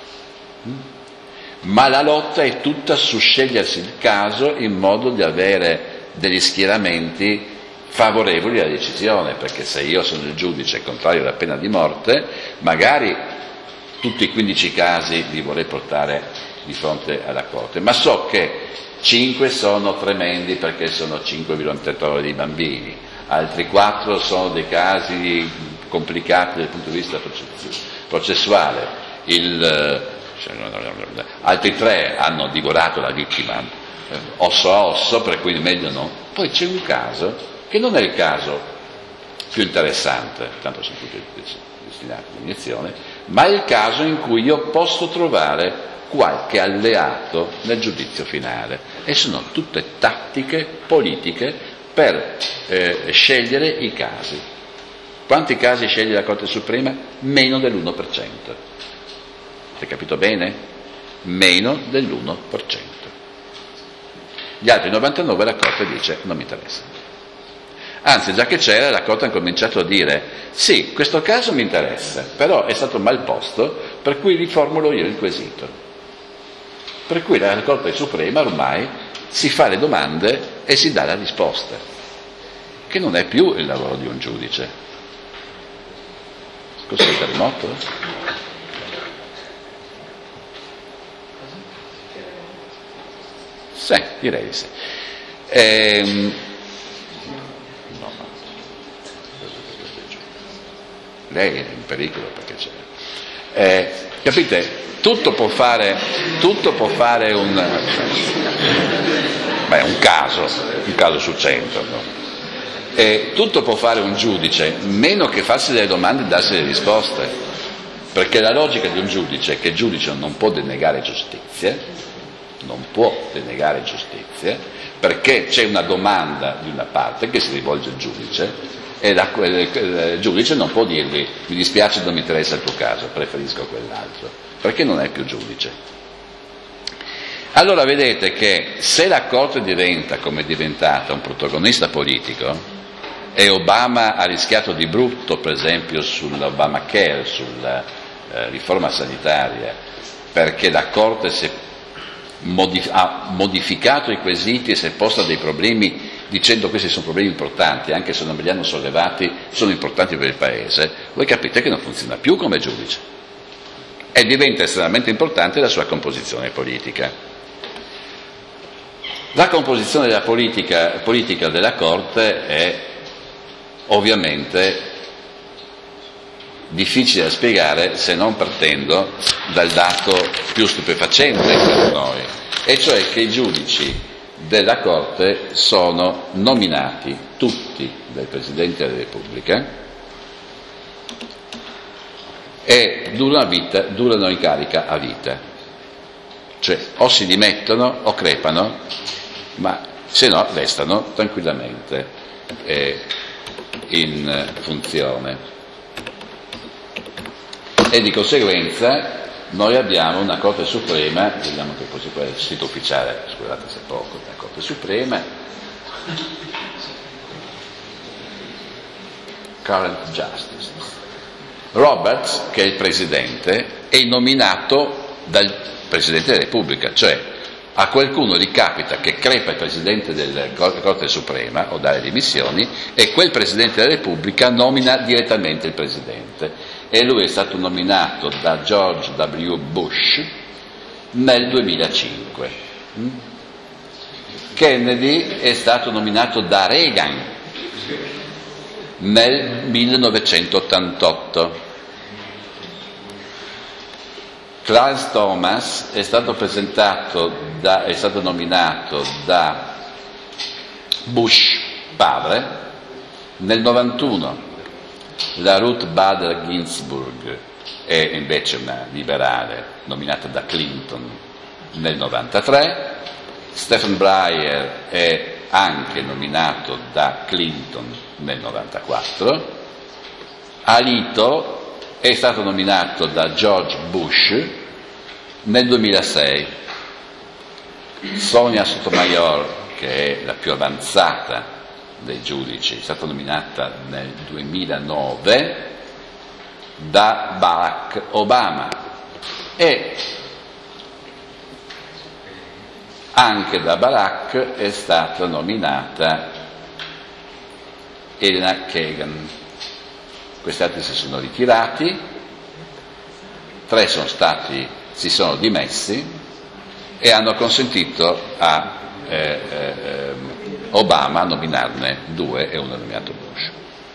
Ma la lotta è tutta su scegliersi il caso in modo di avere degli schieramenti favorevoli alla decisione, perché se io sono il giudice contrario alla pena di morte, magari tutti i quindici casi li vorrei portare di fronte alla Corte, ma so che cinque sono tremendi perché sono cinque violentatori di bambini, altri quattro sono dei casi complicati dal punto di vista processuale, il, altri tre hanno divorato la vittima eh, osso a osso, per cui meglio no. Poi c'è un caso che non è il caso più interessante, tanto sono tutti destinati all'iniezione, ma è il caso in cui io posso trovare qualche alleato nel giudizio finale, e sono tutte tattiche politiche per eh, scegliere i casi. Quanti casi sceglie la Corte Suprema? Meno dell'uno per cento. Hai capito bene? Meno dell'uno per cento. Gli altri novantanove la Corte dice non mi interessa. Anzi, già che c'era, la Corte ha cominciato a dire sì, questo caso mi interessa, però è stato mal posto, per cui riformulo io il quesito. Per cui la Corte Suprema ormai si fa le domande e si dà la risposta, che non è più il lavoro di un giudice. Cos'è il terremoto? Sì, direi di sì. Ehm, no, no. Lei è in pericolo perché c'è. Eh, capite? Tutto può fare, tutto può fare un, beh, un caso, un caso su cento, no? E tutto può fare un giudice, meno che farsi delle domande e darsi delle risposte, perché la logica di un giudice è che il giudice non può denegare giustizia, non può denegare giustizia, perché c'è una domanda di una parte che si rivolge al giudice, e la, il giudice non può dirgli mi dispiace, non mi interessa il tuo caso, preferisco quell'altro, perché non è più giudice. Allora vedete che se la Corte diventa, come è diventata, un protagonista politico, e Obama ha rischiato di brutto, per esempio sull'Obamacare, sulla eh, riforma sanitaria, perché la Corte si è modif- ha modificato i quesiti e si è posta dei problemi dicendo questi sono problemi importanti, anche se non me li hanno sollevati, sono importanti per il Paese, voi capite che non funziona più come giudice. E diventa estremamente importante la sua composizione politica. La composizione della politica, politica della Corte è ovviamente difficile da spiegare se non partendo dal dato più stupefacente per noi, e cioè che i giudici della Corte sono nominati tutti dal Presidente della Repubblica e durano, vita, durano in carica a vita, cioè o si dimettono o crepano, ma se no restano tranquillamente eh, in funzione. E di conseguenza noi abbiamo una Corte Suprema, vediamo che così qua è il sito ufficiale, scusate se è poco, la Corte Suprema, Current Justice. Roberts, che è il Presidente, è nominato dal Presidente della Repubblica, cioè a qualcuno gli capita che crepa il Presidente della Corte Suprema o dalle dimissioni e quel Presidente della Repubblica nomina direttamente il Presidente. E lui è stato nominato da George W. Bush nel duemilacinque. Kennedy è stato nominato da Reagan nel millenovecentottantotto. Clarence Thomas è stato presentato da, è stato nominato da Bush padre nel novantuno. La Ruth Bader Ginsburg è invece una liberale nominata da Clinton nel novantatré, Stephen Breyer è anche nominato da Clinton nel novantaquattro, Alito è stato nominato da George Bush nel duemilasei, Sonia Sotomayor, che che è la più avanzata dei giudici, è stata nominata nel duemilanove da Barack Obama, e anche da Barack è stata nominata Elena Kagan. Questi altri si sono ritirati, tre sono stati, si sono dimessi e hanno consentito a eh, eh, Obama a nominarne due, e uno ha nominato Bush.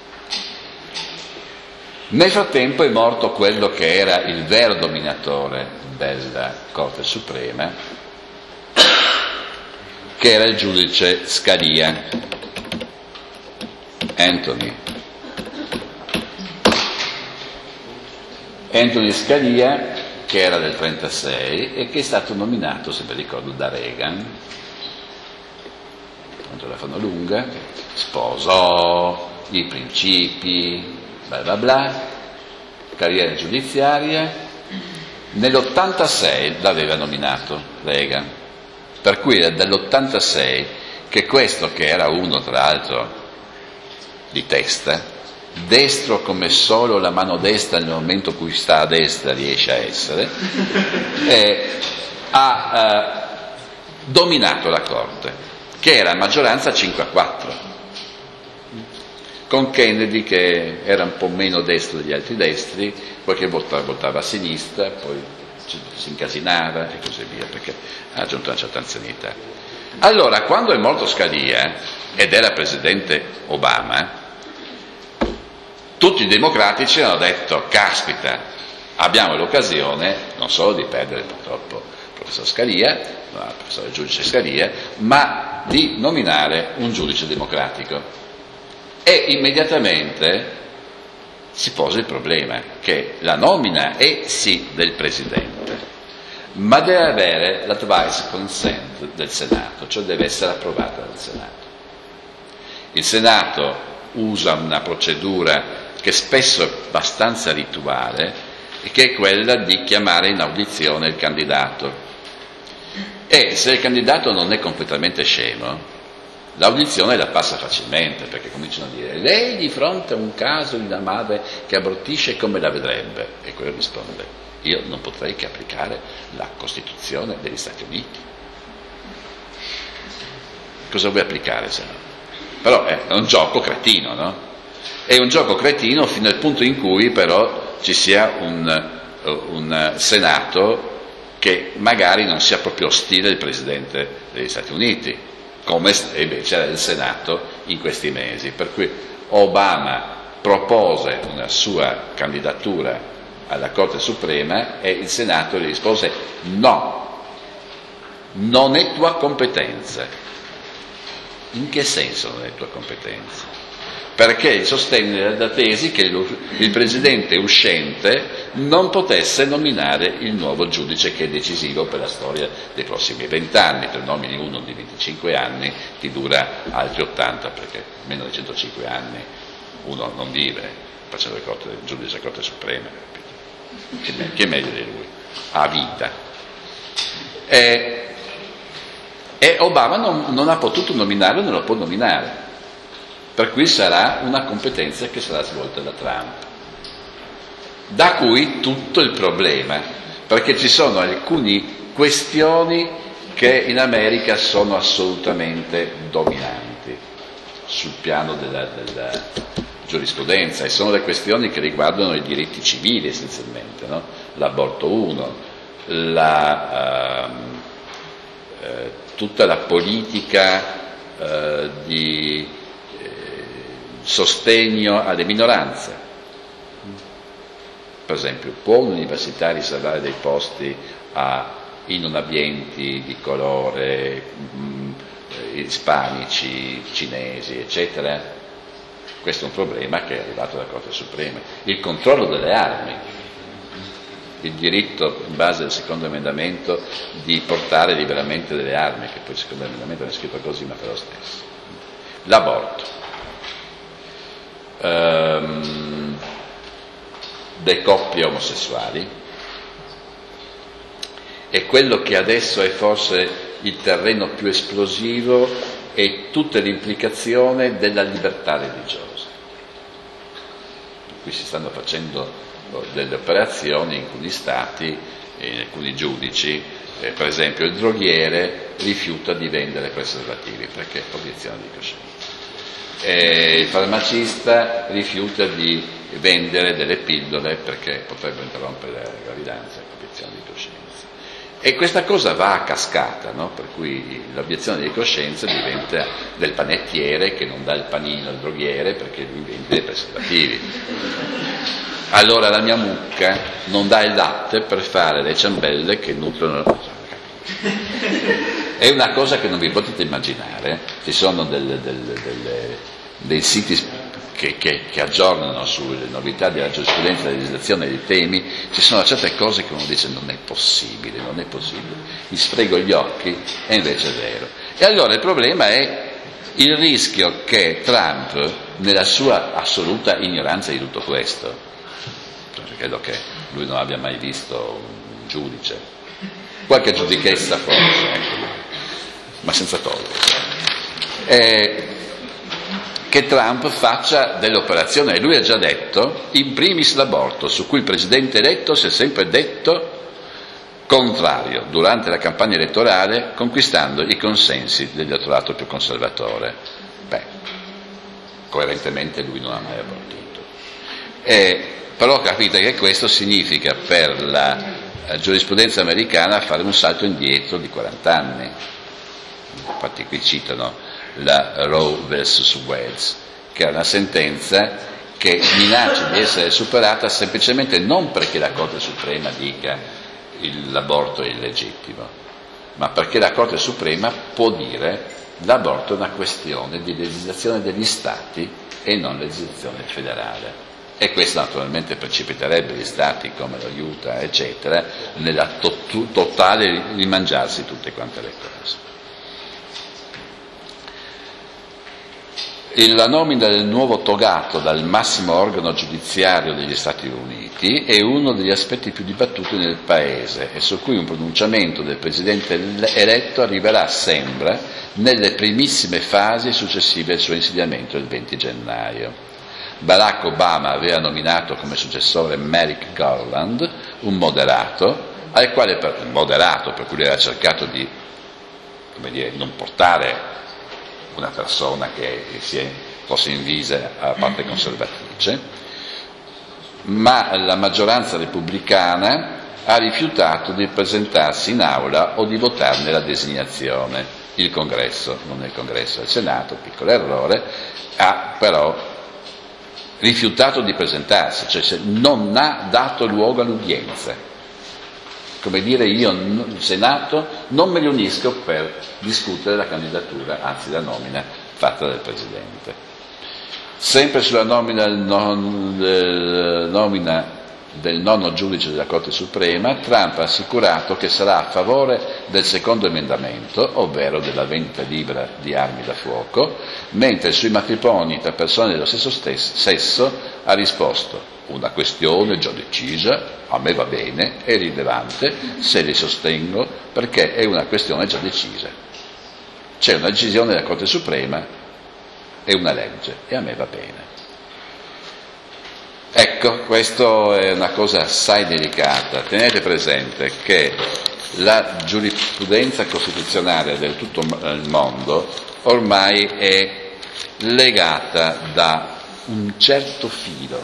Nel frattempo è morto quello che era il vero dominatore della Corte Suprema, che era il giudice Scalia, Anthony. Anthony Scalia, che era del trentasei e che è stato nominato, se vi ricordo, da Reagan, quando la fanno lunga, sposò i principi, bla bla bla, carriera giudiziaria. Nell'ottantasei l'aveva nominato Reagan, per cui era dall'ottantasei che questo, che era uno tra l'altro di testa, destro come solo la mano destra nel momento in cui sta a destra riesce a essere, eh, ha eh, dominato la Corte, che era a maggioranza cinque a quattro, con Kennedy che era un po' meno destro degli altri destri, poi che votava, votava a sinistra, poi si incasinava e così via, perché ha raggiunto una certa anzianità. Allora, quando è morto Scalia ed era presidente Obama, tutti i democratici hanno detto: caspita, abbiamo l'occasione non solo di perdere purtroppo il professor Scalia, no, il professor giudice Scalia, ma di nominare un giudice democratico. E immediatamente si pose il problema che la nomina è sì del presidente, ma deve avere l'advice consent del Senato, cioè deve essere approvata dal Senato. Il Senato usa una procedura che spesso è abbastanza rituale, e che è quella di chiamare in audizione il candidato, e se il candidato non è completamente scemo, l'audizione la passa facilmente, perché cominciano a dire: lei di fronte a un caso di una madre che abortisce come la vedrebbe? E quello risponde: io non potrei che applicare la Costituzione degli Stati Uniti. Cosa vuoi applicare se no? Però è un gioco cretino, no? È un gioco cretino fino al punto in cui però ci sia un, un Senato che magari non sia proprio ostile al Presidente degli Stati Uniti, come invece era il Senato in questi mesi. Per cui Obama propose una sua candidatura alla Corte Suprema e il Senato gli rispose: no, non è tua competenza. In che senso non è tua competenza? Perché sostenne la tesi che il presidente uscente non potesse nominare il nuovo giudice, che è decisivo per la storia dei prossimi vent'anni. Per nomini uno di venticinque anni ti dura altri ottanta, perché meno di centocinque anni uno non vive facendo il corte, il giudice della Corte Suprema, che, che è meglio di lui, ha vita. E, e Obama non, non ha potuto nominarlo, non lo può nominare. Per cui sarà una competenza che sarà svolta da Trump. Da cui tutto il problema, perché ci sono alcune questioni che in America sono assolutamente dominanti sul piano della, della giurisprudenza, e sono le questioni che riguardano i diritti civili essenzialmente, no? L'aborto uno, la, uh, uh, tutta la politica uh, di sostegno alle minoranze. Per esempio, può un'università riservare dei posti a, in non abbienti di colore, mh, ispanici, cinesi, eccetera? Questo è un problema che è arrivato dalla Corte Suprema. Il controllo delle armi, il diritto, in base al secondo emendamento, di portare liberamente delle armi, che poi il secondo emendamento non è scritto così, ma fa lo stesso. L'aborto. Um, le coppie omosessuali, e quello che adesso è forse il terreno più esplosivo e tutte le implicazioni della libertà religiosa. Qui si stanno facendo delle operazioni in alcuni stati, in alcuni giudici, eh, per esempio il droghiere rifiuta di vendere preservativi perché è obiezione di coscienza, e il farmacista rifiuta di vendere delle pillole perché potrebbero interrompere la gravidanza, è obiezione di coscienza. E questa cosa va a cascata, no? Per cui l'obiezione di coscienza diventa del panettiere che non dà il panino al droghiere perché lui vende dei preservativi. Allora la mia mucca non dà il latte per fare le ciambelle che nutrono. È una cosa che non vi potete immaginare. Ci sono delle, delle, delle, dei siti che, che, che aggiornano sulle novità della giurisprudenza, della legislazione dei temi. Ci sono certe cose che uno dice non è possibile, non è possibile, mi sfrego gli occhi e invece è vero. E allora il problema è il rischio che Trump, nella sua assoluta ignoranza di tutto questo, credo che lui non abbia mai visto un giudice, qualche giudichessa forse, ecco, ma senza togliere, eh, che Trump faccia delle operazioni, e lui ha già detto, in primis l'aborto, su cui il presidente eletto si è sempre detto contrario durante la campagna elettorale, conquistando i consensi dell'elettorato più conservatore. Beh, coerentemente lui non ha mai abortito. E, però capite che questo significa per la giurisprudenza americana fare un salto indietro di quaranta anni. Infatti qui citano la Roe versus Wade, che è una sentenza che minaccia di essere superata semplicemente non perché la Corte Suprema dica che l'aborto è illegittimo, ma perché la Corte Suprema può dire l'aborto è una questione di legislazione degli Stati e non legislazione federale. E questo naturalmente precipiterebbe gli Stati come lo Utah, eccetera, nella to- totale rimangiarsi tutte quante le cose. La nomina del nuovo togato dal massimo organo giudiziario degli Stati Uniti è uno degli aspetti più dibattuti nel Paese e su cui un pronunciamento del Presidente eletto arriverà, sembra, nelle primissime fasi successive al suo insediamento il venti gennaio. Barack Obama aveva nominato come successore Merrick Garland, un moderato, al quale per, moderato, per cui lui aveva cercato di, come dire, non portare una persona che si fosse invisa alla parte conservatrice, ma la maggioranza repubblicana ha rifiutato di presentarsi in aula o di votarne la designazione. Il Congresso, non è il Congresso, è il Senato, piccolo errore, ha però rifiutato di presentarsi, cioè non ha dato luogo all'udienza. Come dire, io il Senato non me li unisco per discutere la candidatura, anzi la nomina fatta dal Presidente. Sempre sulla nomina, non, del, nomina del nono giudice della Corte Suprema, Trump ha assicurato che sarà a favore del secondo emendamento, ovvero della vendita libera di armi da fuoco, mentre sui matrimoni tra persone dello stesso sesso ha risposto: una questione già decisa, a me va bene, è rilevante se li sostengo perché è una questione già decisa. C'è una decisione della Corte Suprema, è una legge e a me va bene. Ecco, questa è una cosa assai delicata. Tenete presente che la giurisprudenza costituzionale del tutto il mondo ormai è legata da un certo filo.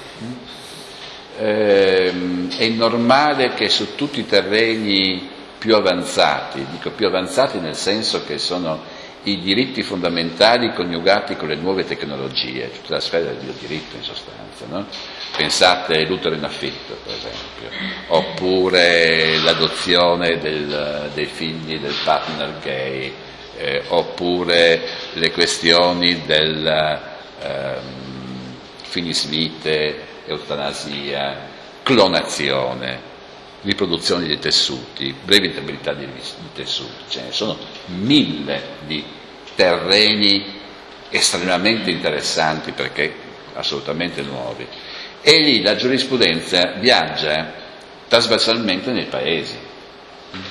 Ehm, è normale che su tutti i terreni più avanzati, dico più avanzati nel senso che sono i diritti fondamentali coniugati con le nuove tecnologie, tutta la sfera del biodiritto in sostanza, no? Pensate l'utero in affitto, per esempio, oppure l'adozione del, dei figli del partner gay, eh, oppure le questioni del eh, finismite, eutanasia, clonazione, riproduzione di tessuti, brevi intervallità di, di tessuti, ce ne sono mille di terreni estremamente interessanti perché assolutamente nuovi. E lì la giurisprudenza viaggia trasversalmente nei paesi.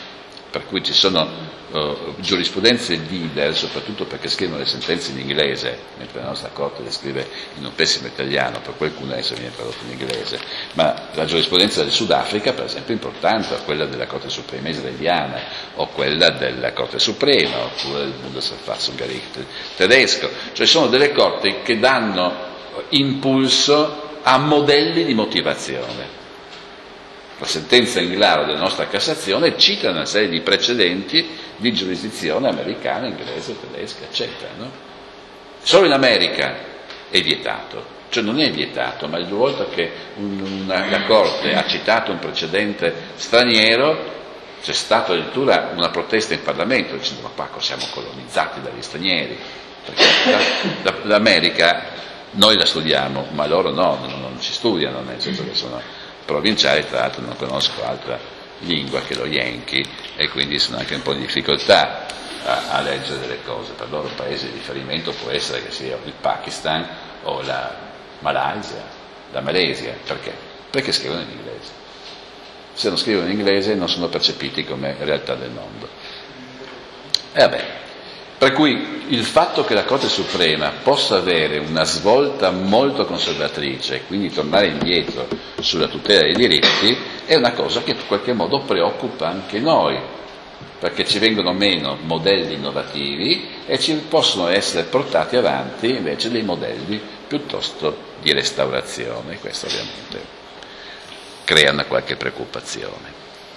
per cui ci sono uh, giurisprudenze leader, soprattutto perché scrivono le sentenze in inglese, mentre la nostra Corte le scrive in un pessimo italiano, per qualcuno adesso viene tradotto in inglese, ma la giurisprudenza del Sudafrica, per esempio, è importante, o quella della Corte Suprema israeliana, o quella della Corte Suprema, oppure del Bundesverfassungsgericht tedesco, cioè sono delle corti che danno impulso a modelli di motivazione. La sentenza in claro della nostra Cassazione cita una serie di precedenti di giurisdizione americana, inglese, tedesca, eccetera. No? Solo in America è vietato, cioè non è vietato, ma ogni volta che una, la Corte ha citato un precedente straniero c'è stata addirittura una protesta in Parlamento dicendo ma qua siamo colonizzati dagli stranieri, perché l'America noi la studiamo, ma loro no, non, non ci studiano, nel senso che sono provinciali, tra l'altro non conosco altra lingua che lo Yankee e quindi sono anche un po' in difficoltà a, a leggere delle cose. Per loro un paese di riferimento può essere che sia il Pakistan o la Malaysia, la Malesia. Perché? Perché scrivono in inglese. Se non scrivono in inglese non sono percepiti come realtà del mondo. E vabbè. Per cui il fatto che la Corte Suprema possa avere una svolta molto conservatrice e quindi tornare indietro sulla tutela dei diritti è una cosa che in qualche modo preoccupa anche noi, perché ci vengono meno modelli innovativi e ci possono essere portati avanti invece dei modelli piuttosto di restaurazione. Questo ovviamente crea una qualche preoccupazione.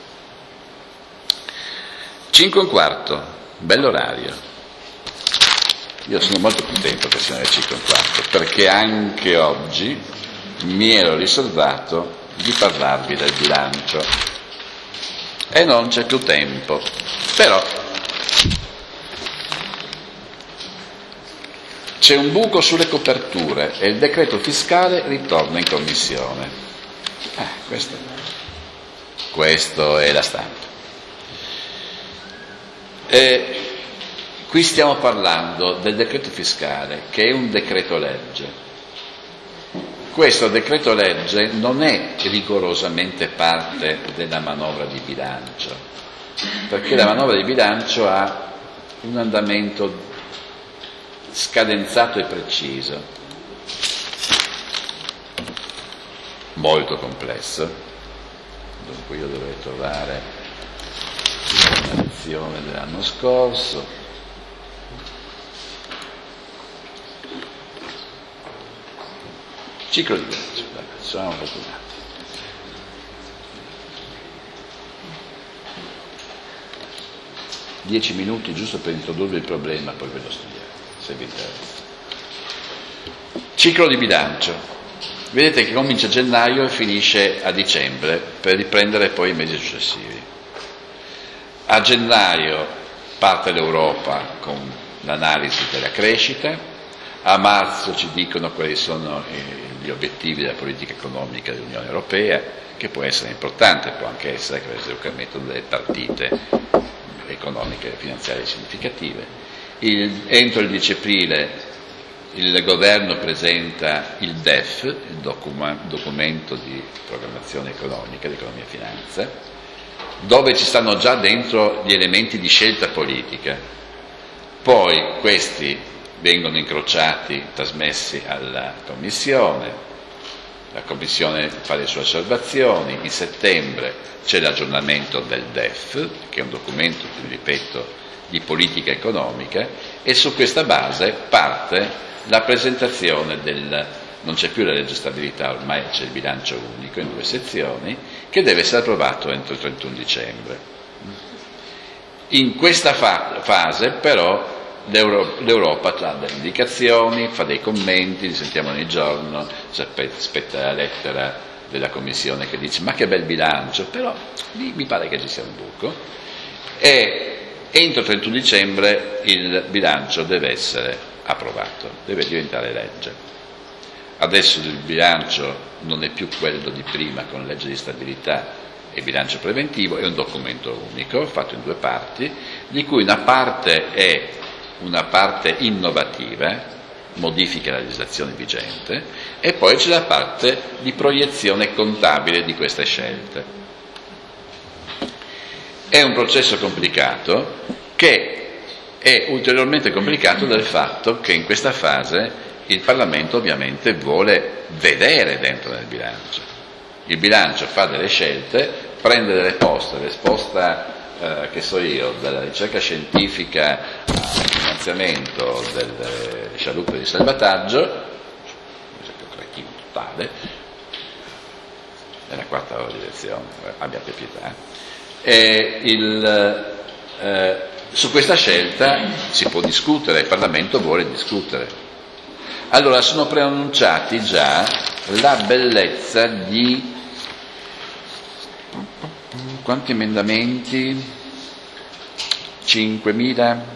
cinque e un quarto, bell'orario. Io sono molto contento che sia alle cinque e un quarto, perché anche oggi mi ero riservato di parlarvi del bilancio e non c'è più tempo, però c'è un buco sulle coperture e il decreto fiscale ritorna in commissione. Ah, questo, questo è la stampa. E qui stiamo parlando del decreto fiscale, che è un decreto legge. Questo decreto legge non è rigorosamente parte della manovra di bilancio, perché la manovra di bilancio ha un andamento scadenzato e preciso, molto complesso. Dunque io dovrei trovare una lezione dell'anno scorso. Ciclo di bilancio, siamo fortunati. Dieci minuti giusto per introdurre il problema, poi ve lo studiate, se vi interessa. Ciclo di bilancio. Vedete che comincia a gennaio e finisce a dicembre, per riprendere poi i mesi successivi. A gennaio parte l'Europa con l'analisi della crescita, a marzo ci dicono quali sono gli obiettivi della politica economica dell'Unione Europea, che può essere importante, può anche essere che per esempio mettono delle partite economiche e finanziarie significative. Il, entro il dieci aprile il governo presenta il D E F, il documa, documento di programmazione economica, di economia e finanza, dove ci stanno già dentro gli elementi di scelta politica. Poi questi vengono incrociati, trasmessi alla Commissione, la Commissione fa le sue osservazioni, in settembre c'è l'aggiornamento del D E F, che è un documento, ripeto, di politica economica, e su questa base parte la presentazione del, non c'è più la legge stabilità, ormai c'è il bilancio unico in due sezioni, che deve essere approvato entro il trentuno dicembre. In questa fa- fase però l'Europa ha delle indicazioni, fa dei commenti, li sentiamo ogni giorno, aspetta la lettera della Commissione che dice ma che bel bilancio, però lì mi pare che ci sia un buco, e entro il trentuno dicembre il bilancio deve essere approvato, deve diventare legge. Adesso il bilancio non è più quello di prima con legge di stabilità e bilancio preventivo, è un documento unico fatto in due parti, di cui una parte è una parte innovativa, modifica la legislazione vigente, e poi c'è la parte di proiezione contabile di queste scelte. È un processo complicato che è ulteriormente complicato dal fatto che in questa fase il Parlamento ovviamente vuole vedere dentro nel bilancio. Il bilancio fa delle scelte, prende delle poste, le sposta, eh, che so io, dalla ricerca scientifica al finanziamento delle scialuppe di salvataggio, per esempio tre chili totale, nella quarta ora di lezione, abbiate pietà. E il, eh, su questa scelta si può discutere, il Parlamento vuole discutere. Allora sono preannunciati già la bellezza di quanti emendamenti? cinquemila?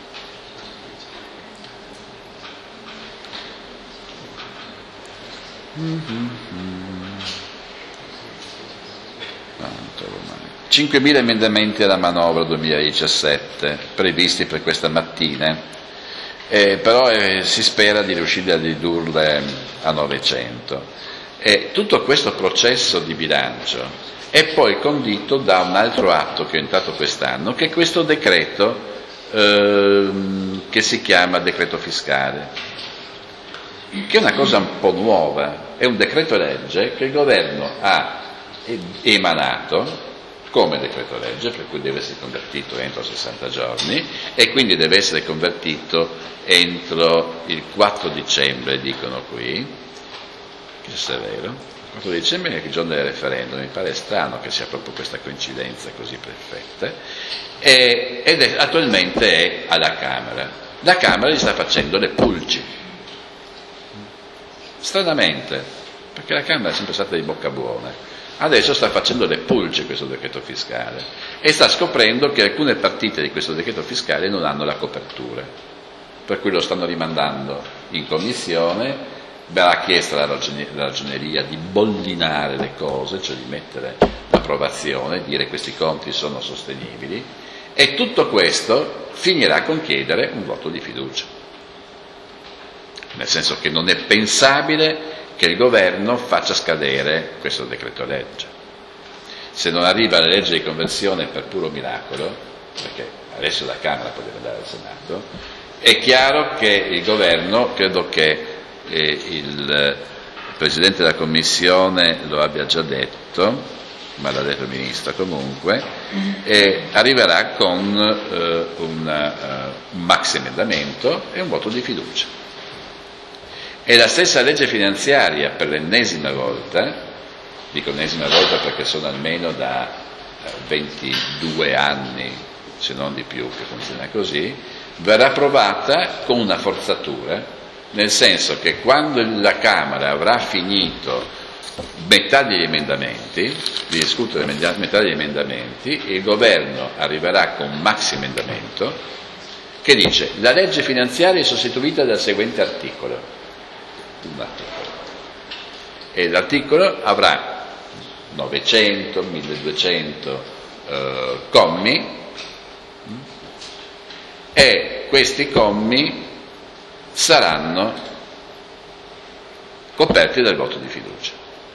Mm-hmm. cinquemila emendamenti alla manovra duemiladiciassette previsti per questa mattina. Eh, però eh, si spera di riuscire a ridurre a novecento. E tutto questo processo di bilancio è poi condito da un altro atto che è entrato quest'anno, che è questo decreto eh, che si chiama decreto fiscale, che è una cosa un po' nuova, è un decreto legge che il governo ha emanato come decreto legge, per cui deve essere convertito entro sessanta giorni e quindi deve essere convertito entro il quattro dicembre, dicono qui, chissà se è vero, il quattro dicembre è il giorno del referendum, mi pare strano che sia proprio questa coincidenza così perfetta, e, ed è, attualmente è alla Camera. La Camera gli sta facendo le pulci, stranamente, perché la Camera è sempre stata di bocca buona. Adesso sta facendo le pulce questo decreto fiscale e sta scoprendo che alcune partite di questo decreto fiscale non hanno la copertura, per cui lo stanno rimandando in commissione. Verrà chiesta alla ragioneria di bollinare le cose, cioè di mettere l'approvazione, dire questi conti sono sostenibili, e tutto questo finirà con chiedere un voto di fiducia, nel senso che non è pensabile che il governo faccia scadere questo decreto legge. Se non arriva la legge di conversione per puro miracolo, perché adesso la Camera poi deve andare al Senato, è chiaro che il governo, credo che eh, il Presidente della Commissione lo abbia già detto, ma l'ha detto il Ministro comunque, e arriverà con eh, una, uh, un maxi emendamento e un voto di fiducia. E la stessa legge finanziaria per l'ennesima volta, dico ennesima volta perché sono almeno da ventidue anni, se non di più, che funziona così, verrà approvata con una forzatura, nel senso che quando la Camera avrà finito metà degli emendamenti, di discutere metà degli emendamenti, il governo arriverà con un maxi emendamento che dice: la legge finanziaria è sostituita dal seguente articolo. Un articolo. E l'articolo avrà novecento, milleduecento eh, commi, e questi commi saranno coperti dal voto di fiducia,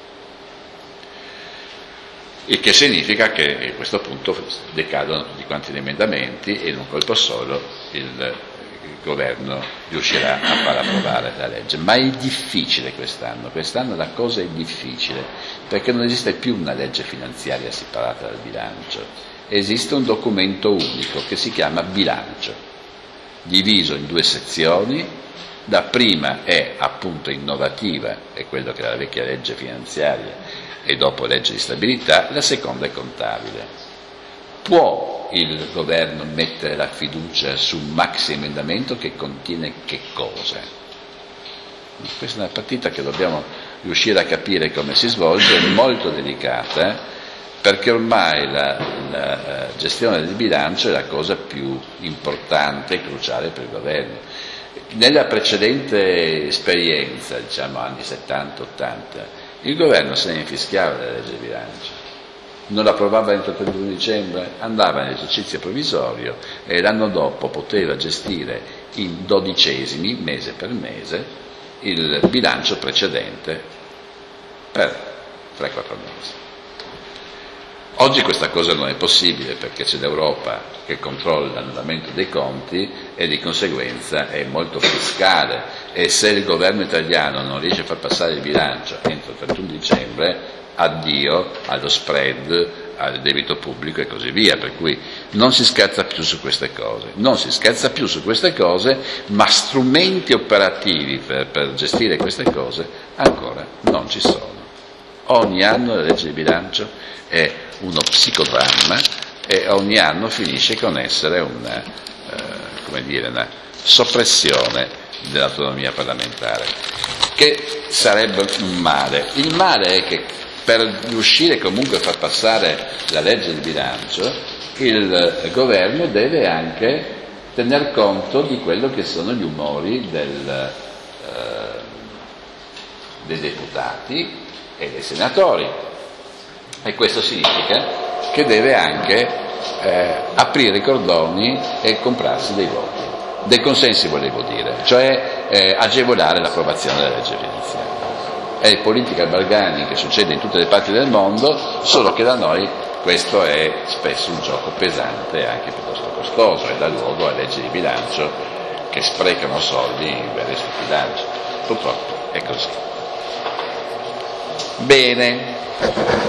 il che significa che a questo punto decadono tutti quanti gli emendamenti e in un colpo solo il il governo riuscirà a far approvare la legge. Ma è difficile quest'anno, quest'anno la cosa è difficile, perché non esiste più una legge finanziaria separata dal bilancio, esiste un documento unico che si chiama bilancio, diviso in due sezioni. La prima è appunto innovativa, è quello che era la vecchia legge finanziaria e dopo legge di stabilità, la seconda è contabile. Può il governo mettere la fiducia su un maxi emendamento che contiene che cosa? Questa è una partita che dobbiamo riuscire a capire come si svolge, è molto delicata, perché ormai la, la gestione del bilancio è la cosa più importante e cruciale per il governo. Nella precedente esperienza, diciamo anni settanta ottanta, il governo se ne infischiava della legge di bilancio. Non l'approvava entro il trentuno dicembre, andava nell'esercizio provvisorio e l'anno dopo poteva gestire in dodicesimi, mese per mese, il bilancio precedente per tre quattro mesi. Oggi questa cosa non è possibile perché c'è l'Europa che controlla l'andamento dei conti e di conseguenza è molto fiscale, e se il governo italiano non riesce a far passare il bilancio entro il trentuno dicembre, addio allo spread, al debito pubblico e così via, per cui non si scherza più su queste cose, non si scherza più su queste cose, ma strumenti operativi per, per gestire queste cose ancora non ci sono. Ogni anno la legge di bilancio è uno psicodramma e ogni anno finisce con essere una, eh, come dire, una soppressione dell'autonomia parlamentare, che sarebbe un male. Il male è che per riuscire comunque a far passare la legge di bilancio il governo deve anche tener conto di quello che sono gli umori del, eh, dei deputati e dei senatori, e questo significa che deve anche eh, aprire i cordoni e comprarsi dei voti, dei consensi volevo dire, cioè eh, agevolare l'approvazione della legge finanziaria. È il political bargaining che succede in tutte le parti del mondo, solo che da noi questo è spesso un gioco pesante e anche piuttosto costoso e dà luogo a leggi di bilancio che sprecano soldi in vere stupidaggini. Purtroppo è così. Bene.